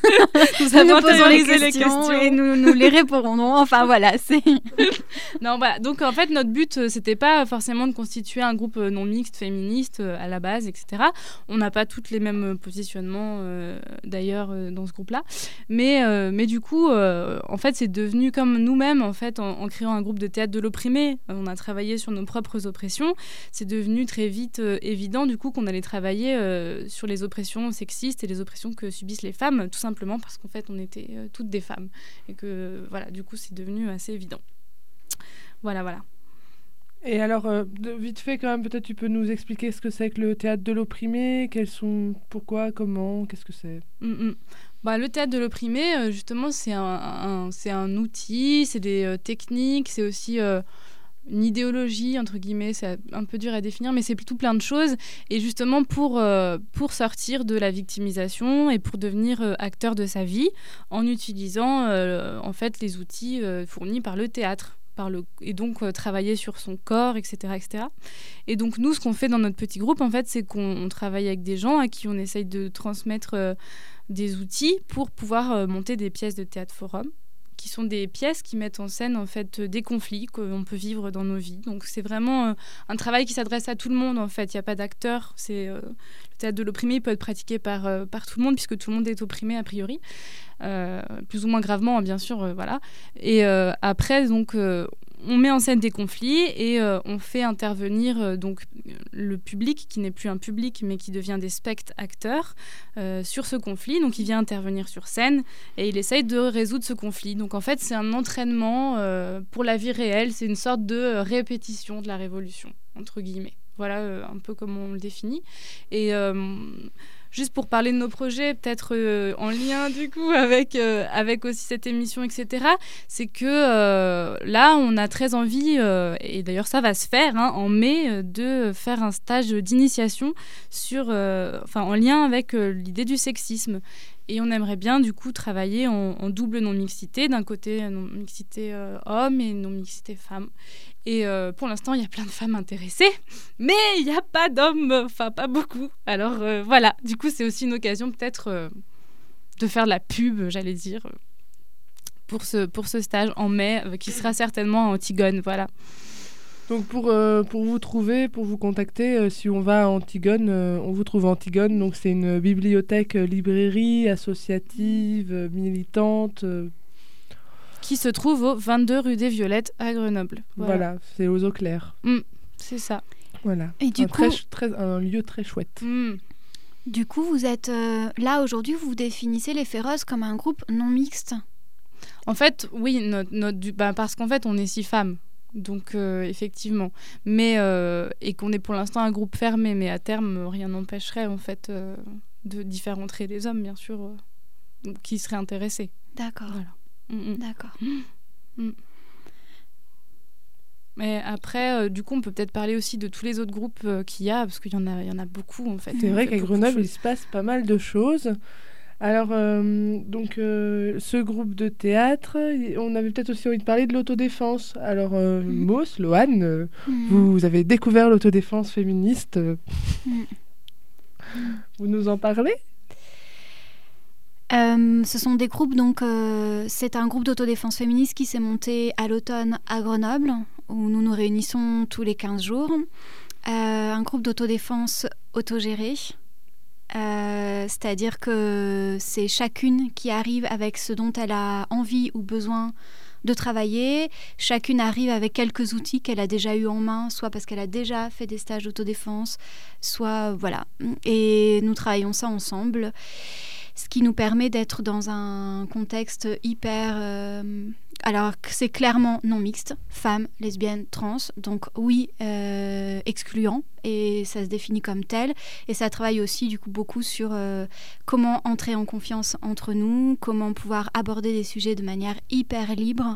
Nous posons les questions et nous les répondons. Enfin voilà, c'est... Non, voilà. Donc en fait, notre but, c'était pas forcément de constituer un groupe non mixte, féministe à la base, etc. On n'a pas toutes les mêmes positionnements d'ailleurs dans ce groupe-là. Mais du coup, en fait, c'est devenu comme nous-mêmes, en fait, en créant un groupe de théâtre de l'opprimé. On a travaillé sur nos propres oppressions. C'est devenu très vite évident du coup qu'on allait travailler sur les oppressions sexistes et les oppressions que subissent les femmes, tout simplement parce qu'en fait on était toutes des femmes et que voilà, du coup c'est devenu assez évident. Voilà. Et alors, vite fait quand même, peut-être tu peux nous expliquer ce que c'est que le théâtre de l'opprimé, pourquoi, comment, qu'est-ce que c'est? Le théâtre de l'opprimé, justement, c'est un outil, c'est des techniques, c'est aussi une idéologie, entre guillemets, c'est un peu dur à définir, mais c'est tout plein de choses. Et justement, pour sortir de la victimisation et pour devenir acteur de sa vie, en utilisant en fait les outils fournis par le théâtre. Et donc travailler sur son corps, etc., etc. Et donc nous, ce qu'on fait dans notre petit groupe, en fait, c'est qu'on travaille avec des gens à qui on essaye de transmettre des outils pour pouvoir monter des pièces de théâtre forum, qui sont des pièces qui mettent en scène en fait des conflits qu'on peut vivre dans nos vies. Donc c'est vraiment un travail qui s'adresse à tout le monde en fait. Il n'y a pas d'acteur. Le théâtre de l'opprimé peut être pratiqué par tout le monde puisque tout le monde est opprimé a priori, plus ou moins gravement bien sûr. Voilà. Et après donc on met en scène des conflits et on fait intervenir donc le public qui n'est plus un public mais qui devient des spectateurs sur ce conflit. Donc il vient intervenir sur scène et il essaye de résoudre ce conflit. Donc en fait c'est un entraînement pour la vie réelle, c'est une sorte de répétition de la révolution entre guillemets. Voilà un peu comme on le définit. Et juste pour parler de nos projets, peut-être en lien du coup avec aussi cette émission, etc., c'est que là, on a très envie, et d'ailleurs ça va se faire en mai, de faire un stage d'initiation en lien avec l'idée du sexisme. Et on aimerait bien, du coup, travailler en double non-mixité. D'un côté, non-mixité homme et non-mixité femme. Et pour l'instant, il y a plein de femmes intéressées, mais il n'y a pas d'hommes, enfin, pas beaucoup. Alors, voilà. Du coup, c'est aussi une occasion, peut-être, de faire de la pub, j'allais dire, pour ce stage en mai, qui sera certainement à Antigone. Voilà. Donc pour vous trouver, pour vous contacter, si on va à Antigone, on vous trouve à Antigone. Donc c'est une bibliothèque, librairie associative, militante, qui se trouve au 22 rue des Violettes à Grenoble. Voilà, c'est aux eaux claires. C'est ça. Voilà. Et du coup, un lieu très chouette. Du coup, vous êtes là aujourd'hui, vous définissez les Féroces comme un groupe non mixte. En fait, oui, parce qu'en fait, on est 6 femmes. Donc, effectivement. Mais, et qu'on est pour l'instant un groupe fermé, mais à terme, rien n'empêcherait, en fait, d'y faire entrer des hommes, bien sûr, qui seraient intéressés. D'accord. Voilà. D'accord. Mais après, du coup, on peut peut-être parler aussi de tous les autres groupes qu'il y a, parce qu'il y en a beaucoup, en fait. C'est vrai qu'à Grenoble, il se passe pas mal de choses. Alors, ce groupe de théâtre, on avait peut-être aussi envie de parler de l'autodéfense. Alors, Mauss, Loane, vous avez découvert l'autodéfense féministe. Vous nous en parlez ? Ce sont des groupes, donc c'est un groupe d'autodéfense féministe qui s'est monté à l'automne à Grenoble, où nous nous réunissons tous les 15 jours. Un groupe d'autodéfense autogéré. C'est-à-dire que c'est chacune qui arrive avec ce dont elle a envie ou besoin de travailler. Chacune arrive avec quelques outils qu'elle a déjà eu en main, soit parce qu'elle a déjà fait des stages d'autodéfense, soit voilà. Et nous travaillons ça ensemble, ce qui nous permet d'être dans un contexte hyper... alors c'est clairement non mixte, femmes, lesbiennes, trans, donc oui, excluant, et ça se définit comme tel. Et ça travaille aussi du coup beaucoup sur comment entrer en confiance entre nous, comment pouvoir aborder des sujets de manière hyper libre,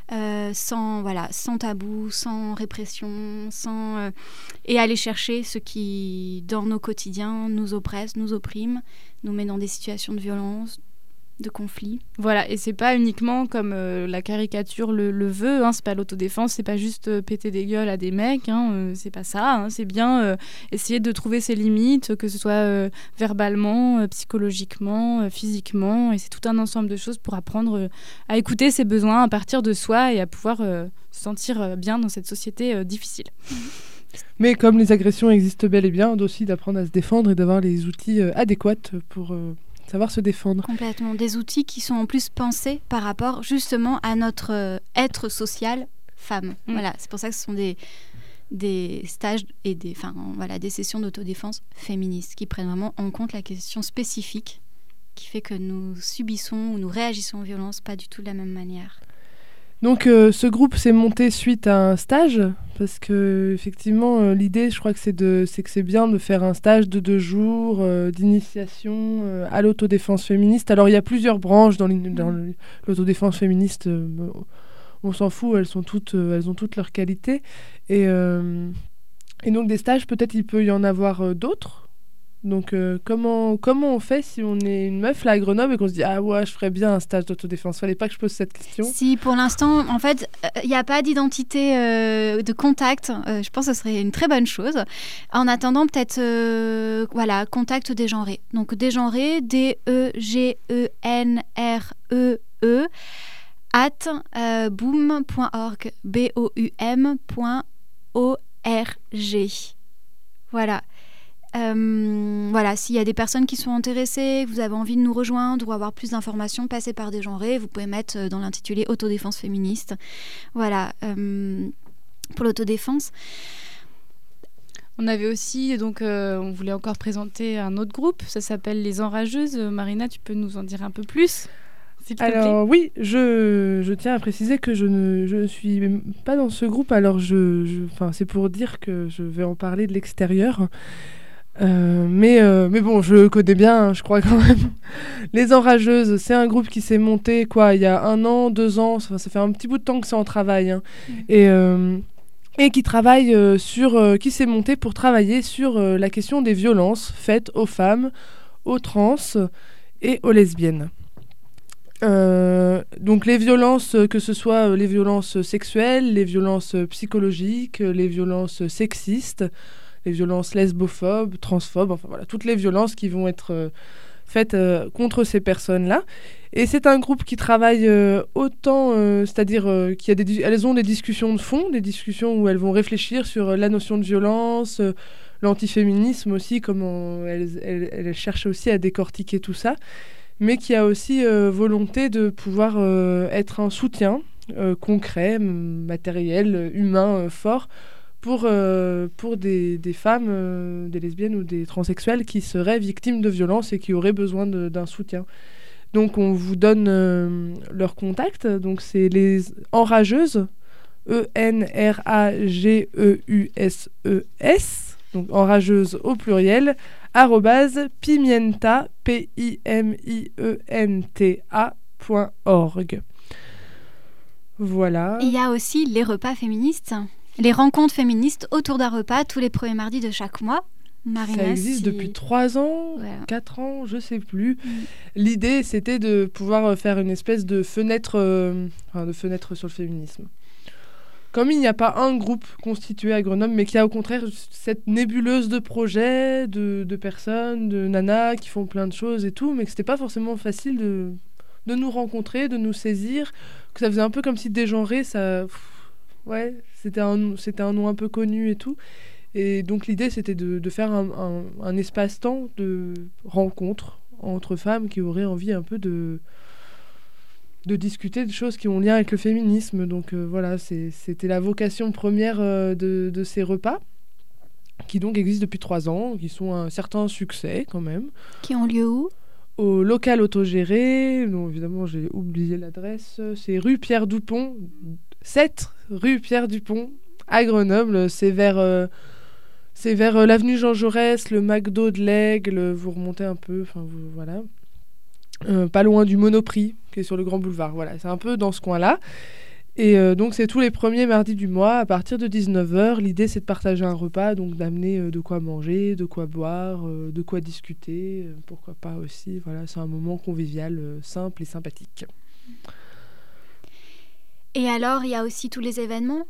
sans tabou, sans répression, et aller chercher ce qui, dans nos quotidiens, nous oppresse, nous opprime, nous met dans des situations de violence, de conflit. Voilà, et c'est pas uniquement comme la caricature le veut, c'est pas l'autodéfense, c'est pas juste péter des gueules à des mecs, c'est pas ça, c'est bien essayer de trouver ses limites, que ce soit verbalement, psychologiquement, physiquement, et c'est tout un ensemble de choses pour apprendre à écouter ses besoins à partir de soi et à pouvoir se sentir bien dans cette société difficile. Mais comme les agressions existent bel et bien, on doit aussi d'apprendre à se défendre et d'avoir les outils adéquats pour savoir se défendre. Complètement. Des outils qui sont en plus pensés par rapport justement à notre être social femme. Voilà, c'est pour ça que ce sont des stages et des sessions d'autodéfense féministes qui prennent vraiment en compte la question spécifique qui fait que nous subissons ou nous réagissons aux violences pas du tout de la même manière. Donc ce groupe s'est monté suite à un stage, parce que effectivement l'idée, je crois que c'est que c'est bien de faire un stage de 2 jours d'initiation à l'autodéfense féministe. Alors il y a plusieurs branches dans l'autodéfense féministe, on s'en fout, elles ont toutes leurs qualités. Et donc des stages, peut-être il peut y en avoir d'autres. Donc comment on fait si on est une meuf là à Grenoble et qu'on se dit ah ouais, je ferais bien un stage d'autodéfense? Fallait pas que je pose cette question. Si pour l'instant en fait il n'y a pas d'identité de contact, je pense que ce serait une très bonne chose. En attendant peut-être contact dégenré. Donc dégenré, DEGENREE @boom.org, BOUM.org. Voilà. S'il y a des personnes qui sont intéressées, que vous avez envie de nous rejoindre ou avoir plus d'informations, passez par Dégenré, vous pouvez mettre dans l'intitulé autodéfense féministe. Voilà, pour l'autodéfense. On avait aussi, on voulait encore présenter un autre groupe, ça s'appelle Les Enrageuses. Marina, tu peux nous en dire un peu plus, s'il te plaît ? Alors oui, je tiens à préciser que je ne suis pas dans ce groupe, alors c'est pour dire que je vais en parler de l'extérieur. Mais bon, je connais bien, je crois quand même. Les Enrageuses, c'est un groupe qui s'est monté il y a 1 an, 2 ans, ça fait un petit bout de temps que c'est en travail, et qui travaille qui s'est monté pour travailler sur la question des violences faites aux femmes, aux trans et aux lesbiennes. Donc les violences, que ce soit les violences sexuelles, les violences psychologiques, les violences sexistes, les violences lesbophobes, transphobes, enfin voilà, toutes les violences qui vont être faites contre ces personnes-là. Et c'est un groupe qui travaille autant, c'est-à-dire elles ont des discussions de fond, des discussions où elles vont réfléchir sur la notion de violence, l'antiféminisme aussi, comment elles cherchent aussi à décortiquer tout ça. mais qui a aussi volonté de pouvoir être un soutien concret, matériel, humain, fort, pour des femmes, des lesbiennes ou des transsexuels qui seraient victimes de violences et qui auraient besoin d'un soutien. Donc on vous donne leur contact, donc c'est les Enrageuses, ENRAGEUSES, donc Enrageuses au pluriel, @pimienta, PIMIENTA.org. Voilà. Il y a aussi les repas féministes, les rencontres féministes autour d'un repas tous les premiers mardis de chaque mois. Marina, ça existe depuis 3 ans, 4 ans, je sais plus. L'idée, c'était de pouvoir faire une espèce de fenêtre sur le féminisme. Comme il n'y a pas un groupe constitué à Grenoble, mais qu'il y a au contraire cette nébuleuse de projets, de personnes, de nanas qui font plein de choses et tout, mais que c'était pas forcément facile de nous rencontrer, de nous saisir, que ça faisait un peu comme si dégenrer, c'était un nom un peu connu et tout. Et donc l'idée, c'était de faire un espace-temps de rencontre entre femmes qui auraient envie un peu de discuter de choses qui ont lien avec le féminisme. Donc voilà, c'était la vocation première de ces repas, qui donc existent depuis 3 ans, qui sont un certain succès quand même. Qui ont lieu où ? Au local autogéré, non, évidemment j'ai oublié l'adresse, c'est rue Pierre Dupont, 7 rue Pierre Dupont, à Grenoble, c'est vers l'avenue Jean Jaurès, le McDo de l'Aigle, vous remontez un peu, voilà. Pas loin du Monoprix, qui est sur le Grand Boulevard, voilà, c'est un peu dans ce coin-là. Et donc c'est tous les premiers mardis du mois, à partir de 19h. L'idée, c'est de partager un repas, donc d'amener de quoi manger, de quoi boire, de quoi discuter, pourquoi pas aussi. Voilà, c'est un moment convivial, simple et sympathique. Et alors, il y a aussi tous les événements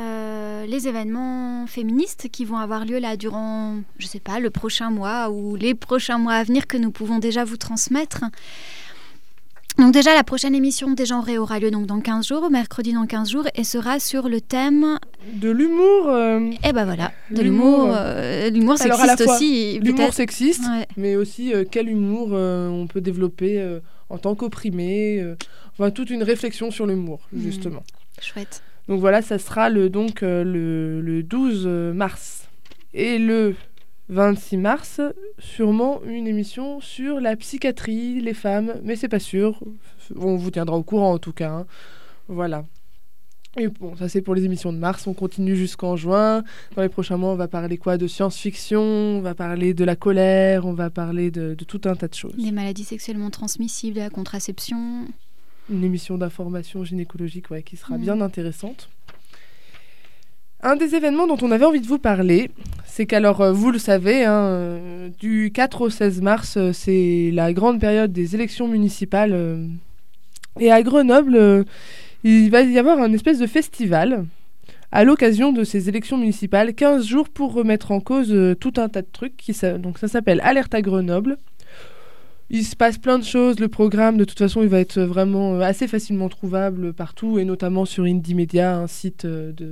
féministes qui vont avoir lieu là durant, je sais pas, le prochain mois ou les prochains mois à venir que nous pouvons déjà vous transmettre. Donc déjà, la prochaine émission Dégenrée aura lieu donc dans 15 jours, mercredi dans 15 jours, et sera sur le thème... De l'humour. Et ben voilà, de l'humour sexiste. Alors à la fois, aussi. L'humour sexiste, ouais. Mais aussi quel humour on peut développer en tant qu'opprimé. Toute une réflexion sur l'humour, justement. Chouette. Donc voilà, ça sera le 12 mars. Et le 26 mars, sûrement une émission sur la psychiatrie, les femmes, mais c'est pas sûr. On vous tiendra au courant en tout cas. Hein. Voilà. Et bon, ça c'est pour les émissions de mars. On continue jusqu'en juin. Dans les prochains mois, on va parler de science-fiction, on va parler de la colère, on va parler de tout un tas de choses. Des maladies sexuellement transmissibles, de la contraception. Une émission d'information gynécologique qui sera bien intéressante. Un des événements dont on avait envie de vous parler, c'est qu'alors, vous le savez, du 4 au 16 mars, c'est la grande période des élections municipales. Et à Grenoble, il va y avoir un espèce de festival à l'occasion de ces élections municipales, 15 jours pour remettre en cause tout un tas de trucs. Donc ça s'appelle Alerte à Grenoble. Il se passe plein de choses. Le programme, de toute façon, il va être vraiment assez facilement trouvable partout, et notamment sur Indymedia, un site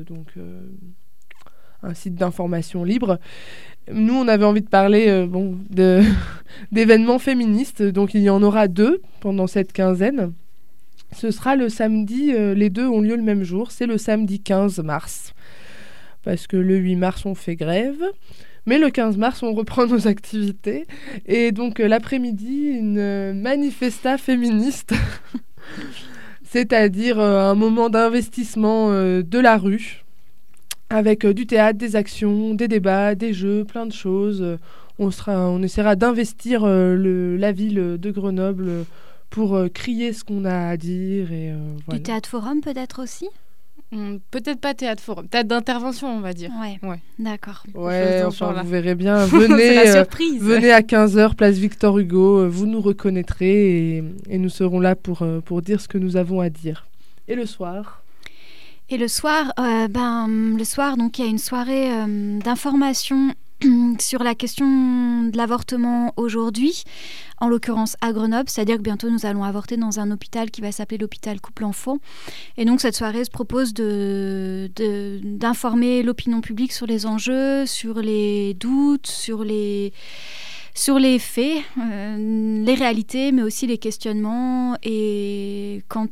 d'information libre. Nous, on avait envie de parler d'événements féministes. Donc, il y en aura 2 pendant cette quinzaine. Ce sera le samedi. Les 2 ont lieu le même jour. C'est le samedi 15 mars. Parce que le 8 mars, on fait grève. Mais le 15 mars, on reprend nos activités. Et donc, l'après-midi, une manifesta féministe, c'est-à-dire un moment d'investissement de la rue, avec du théâtre, des actions, des débats, des jeux, plein de choses. On essaiera d'investir la ville de Grenoble pour crier ce qu'on a à dire. Et, voilà. Du théâtre forum peut-être aussi ? Peut-être pas théâtre forum, théâtre d'intervention, on va dire. Ouais. D'accord. Ouais, vous verrez bien. Venez, c'est la surprise. Venez à 15h, place Victor Hugo. Vous nous reconnaîtrez et nous serons là pour dire ce que nous avons à dire. Et le soir ? Et le soir, donc il y a une soirée d'information sur la question de l'avortement aujourd'hui, en l'occurrence à Grenoble, c'est-à-dire que bientôt nous allons avorter dans un hôpital qui va s'appeler l'hôpital Couple-Enfant. Et donc cette soirée se propose d'informer l'opinion publique sur les enjeux, sur les doutes, sur les sur les faits, les réalités, mais aussi les questionnements et quant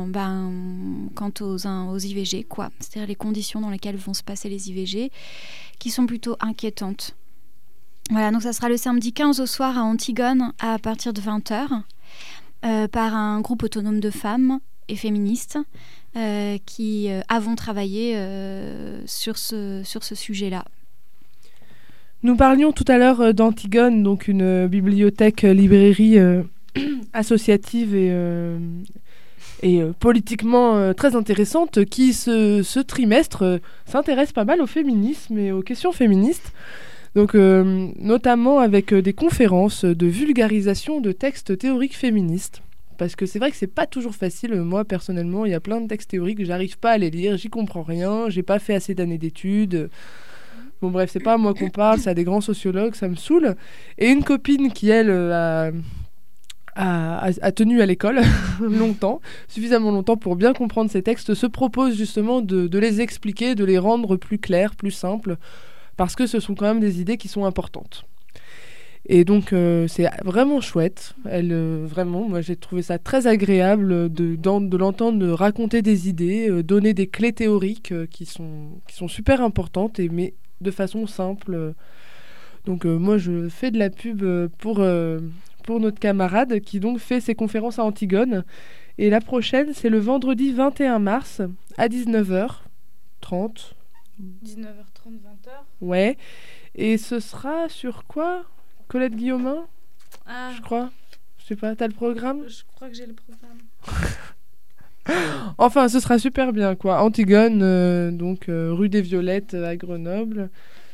aux IVG, quoi. C'est-à-dire les conditions dans lesquelles vont se passer les IVG, qui sont plutôt inquiétantes. Voilà, donc ça sera le samedi 15 au soir à Antigone à partir de 20h par un groupe autonome de femmes et féministes qui avons travaillé sur ce sujet-là. Nous parlions tout à l'heure d'Antigone, donc une bibliothèque-librairie associative et politiquement très intéressante qui, ce trimestre, s'intéresse pas mal au féminisme et aux questions féministes. Donc, notamment avec des conférences de vulgarisation de textes théoriques féministes. Parce que c'est vrai que c'est pas toujours facile. Moi, personnellement, il y a plein de textes théoriques que j'arrive pas à les lire, j'y comprends rien, j'ai pas fait assez d'années d'études. Bon bref, c'est pas à moi qu'on parle, c'est à des grands sociologues, ça me saoule. Et une copine qui, elle, a tenu à l'école longtemps, suffisamment longtemps pour bien comprendre ces textes, se propose justement de les expliquer, de les rendre plus clairs, plus simples, parce que ce sont quand même des idées qui sont importantes. Et donc, c'est vraiment chouette. Vraiment, moi, j'ai trouvé ça très agréable de l'entendre raconter des idées, donner des clés théoriques qui sont super importantes, mais de façon simple. Donc moi je fais de la pub pour notre camarade qui donc fait ses conférences à Antigone. Et la prochaine, c'est le vendredi 21 mars à 19h30. 19h30, 20h. Ouais. Et ce sera sur quoi ? Colette Guillaumin ? Je crois. Je sais pas, t'as le programme ? Je crois que j'ai le programme. Enfin, ce sera super bien, quoi. Antigone, donc rue des Violettes à Grenoble.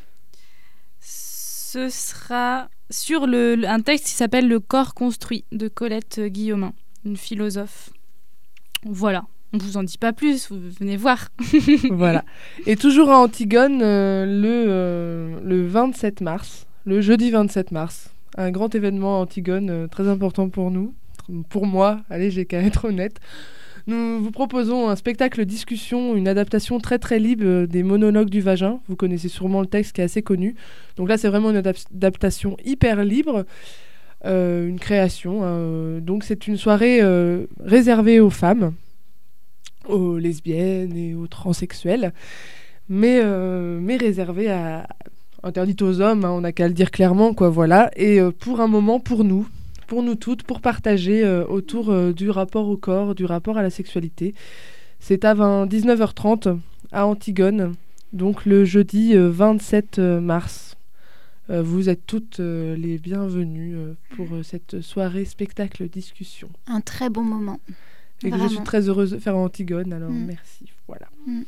Ce sera sur un texte qui s'appelle Le corps construit de Colette Guillaumin, une philosophe. Voilà, on vous en dit pas plus, vous venez voir. Voilà. Et toujours à Antigone, le 27 mars, le jeudi 27 mars, un grand événement à Antigone, très important pour nous, pour moi, allez, j'ai qu'à être honnête. Nous vous proposons un spectacle discussion, une adaptation très très libre des monologues du vagin. Vous connaissez sûrement le texte qui est assez connu. Donc là, c'est vraiment une adaptation hyper libre, une création. Donc c'est une soirée réservée aux femmes, aux lesbiennes et aux transsexuels, mais réservée interdite aux hommes, on n'a qu'à le dire clairement, quoi, voilà. Et pour un moment, pour nous toutes, pour partager autour du rapport au corps, du rapport à la sexualité. C'est à 19h30 à Antigone, donc le jeudi 27 mars. Vous êtes toutes les bienvenues pour cette soirée spectacle-discussion. Un très bon moment. Et que je suis très heureuse de faire à Antigone, alors merci. Voilà.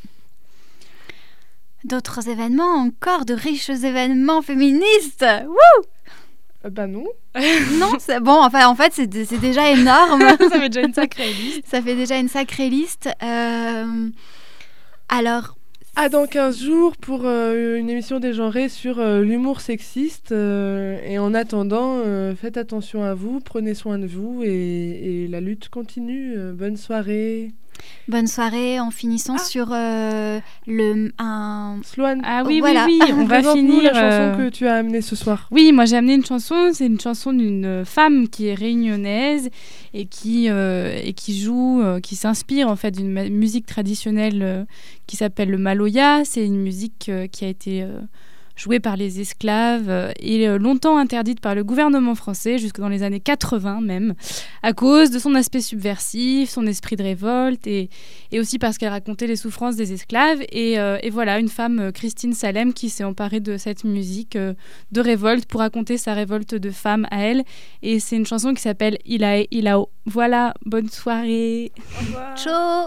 D'autres événements, encore de riches événements féministes. Wouh! Non. Non, c'est bon. Enfin, en fait, c'est déjà énorme. Ça fait déjà une sacrée liste. Ça fait déjà une sacrée liste. Alors. Dans 15 jours pour une émission dégenrée sur l'humour sexiste. Et en attendant, faites attention à vous, prenez soin de vous et la lutte continue. Bonne soirée. Bonne soirée en finissant sur Sloane. Ah oui, voilà. oui, on va finir la chanson que tu as amenée ce soir. Oui, moi j'ai amené une chanson, c'est une chanson d'une femme qui est réunionnaise et qui joue, qui s'inspire en fait d'une musique traditionnelle qui s'appelle le maloya. C'est une musique qui a été jouée par les esclaves et longtemps interdite par le gouvernement français, jusque dans les années 80 même, à cause de son aspect subversif, son esprit de révolte et aussi parce qu'elle racontait les souffrances des esclaves. Et voilà, une femme, Christine Salem, qui s'est emparée de cette musique de révolte pour raconter sa révolte de femme à elle. Et c'est une chanson qui s'appelle Ilae Ilao. Voilà, bonne soirée. Au revoir. Ciao.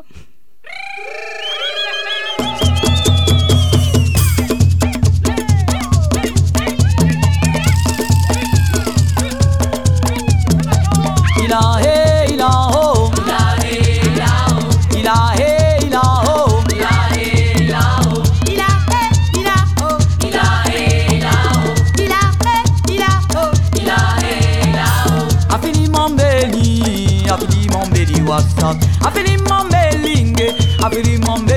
Ilahe ilaho, ilahe ilaho, ilahe ilaho, ilahe ilaho, ilahe ilaho, ilahe ilaho, ilahe ilaho, ilahe ilaho. Infiniment beli, infiniment beli WhatsApp, infiniment belingue, infiniment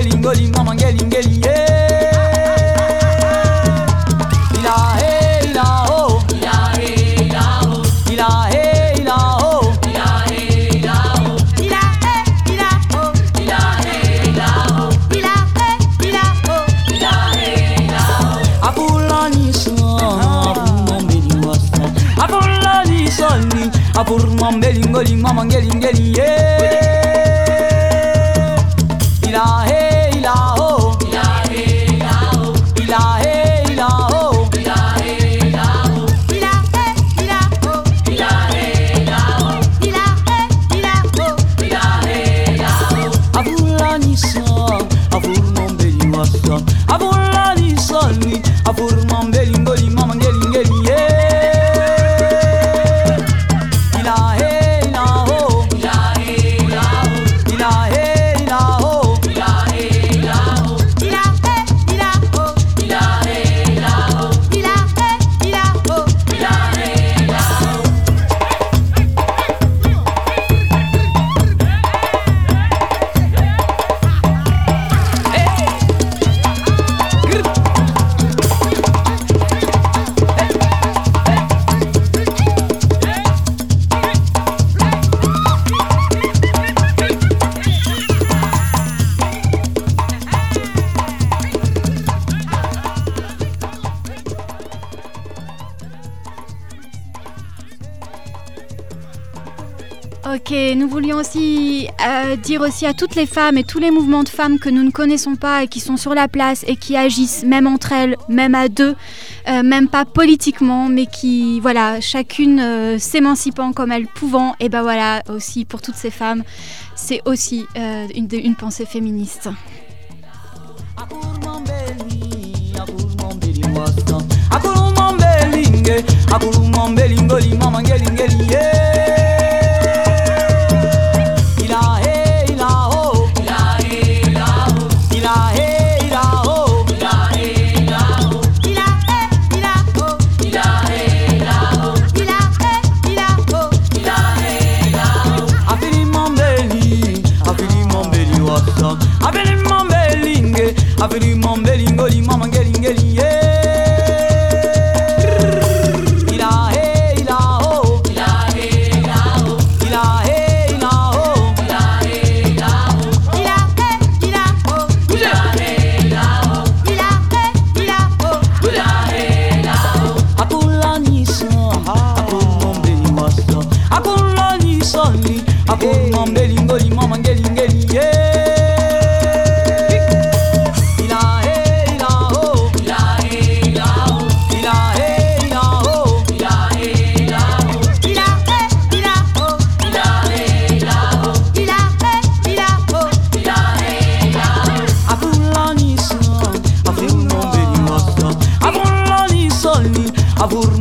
Avurman belingoling maman gelin gelin ye. İlahe ilaho, ilahe ilaho, ilahe ilaho, ilahe ilaho, ilahe ilaho, ilahe ilaho, ilahe ilaho, ilahe ilaho. Avulanisan, avurman belingoling, avulanisan, avurman belingoling maman gelin gelin ye. Ok, nous voulions aussi dire aussi à toutes les femmes et tous les mouvements de femmes que nous ne connaissons pas et qui sont sur la place et qui agissent même entre elles, même à deux, même pas politiquement, mais qui, voilà, chacune s'émancipant comme elles pouvant. Et ben voilà, aussi pour toutes ces femmes, c'est aussi une pensée féministe. Avurman belingoling maman gelin gelin ye. İlahe ilaho, ilahe ilaho, ilahe ilaho, ilahe ilaho, ilahe ilaho, ilahe ilaho, ilahe ilaho, ilahe ilaho. Akulanisan, akulman belingoling, akulanisan, akulman belingoling maman gelin gelin ye. Avur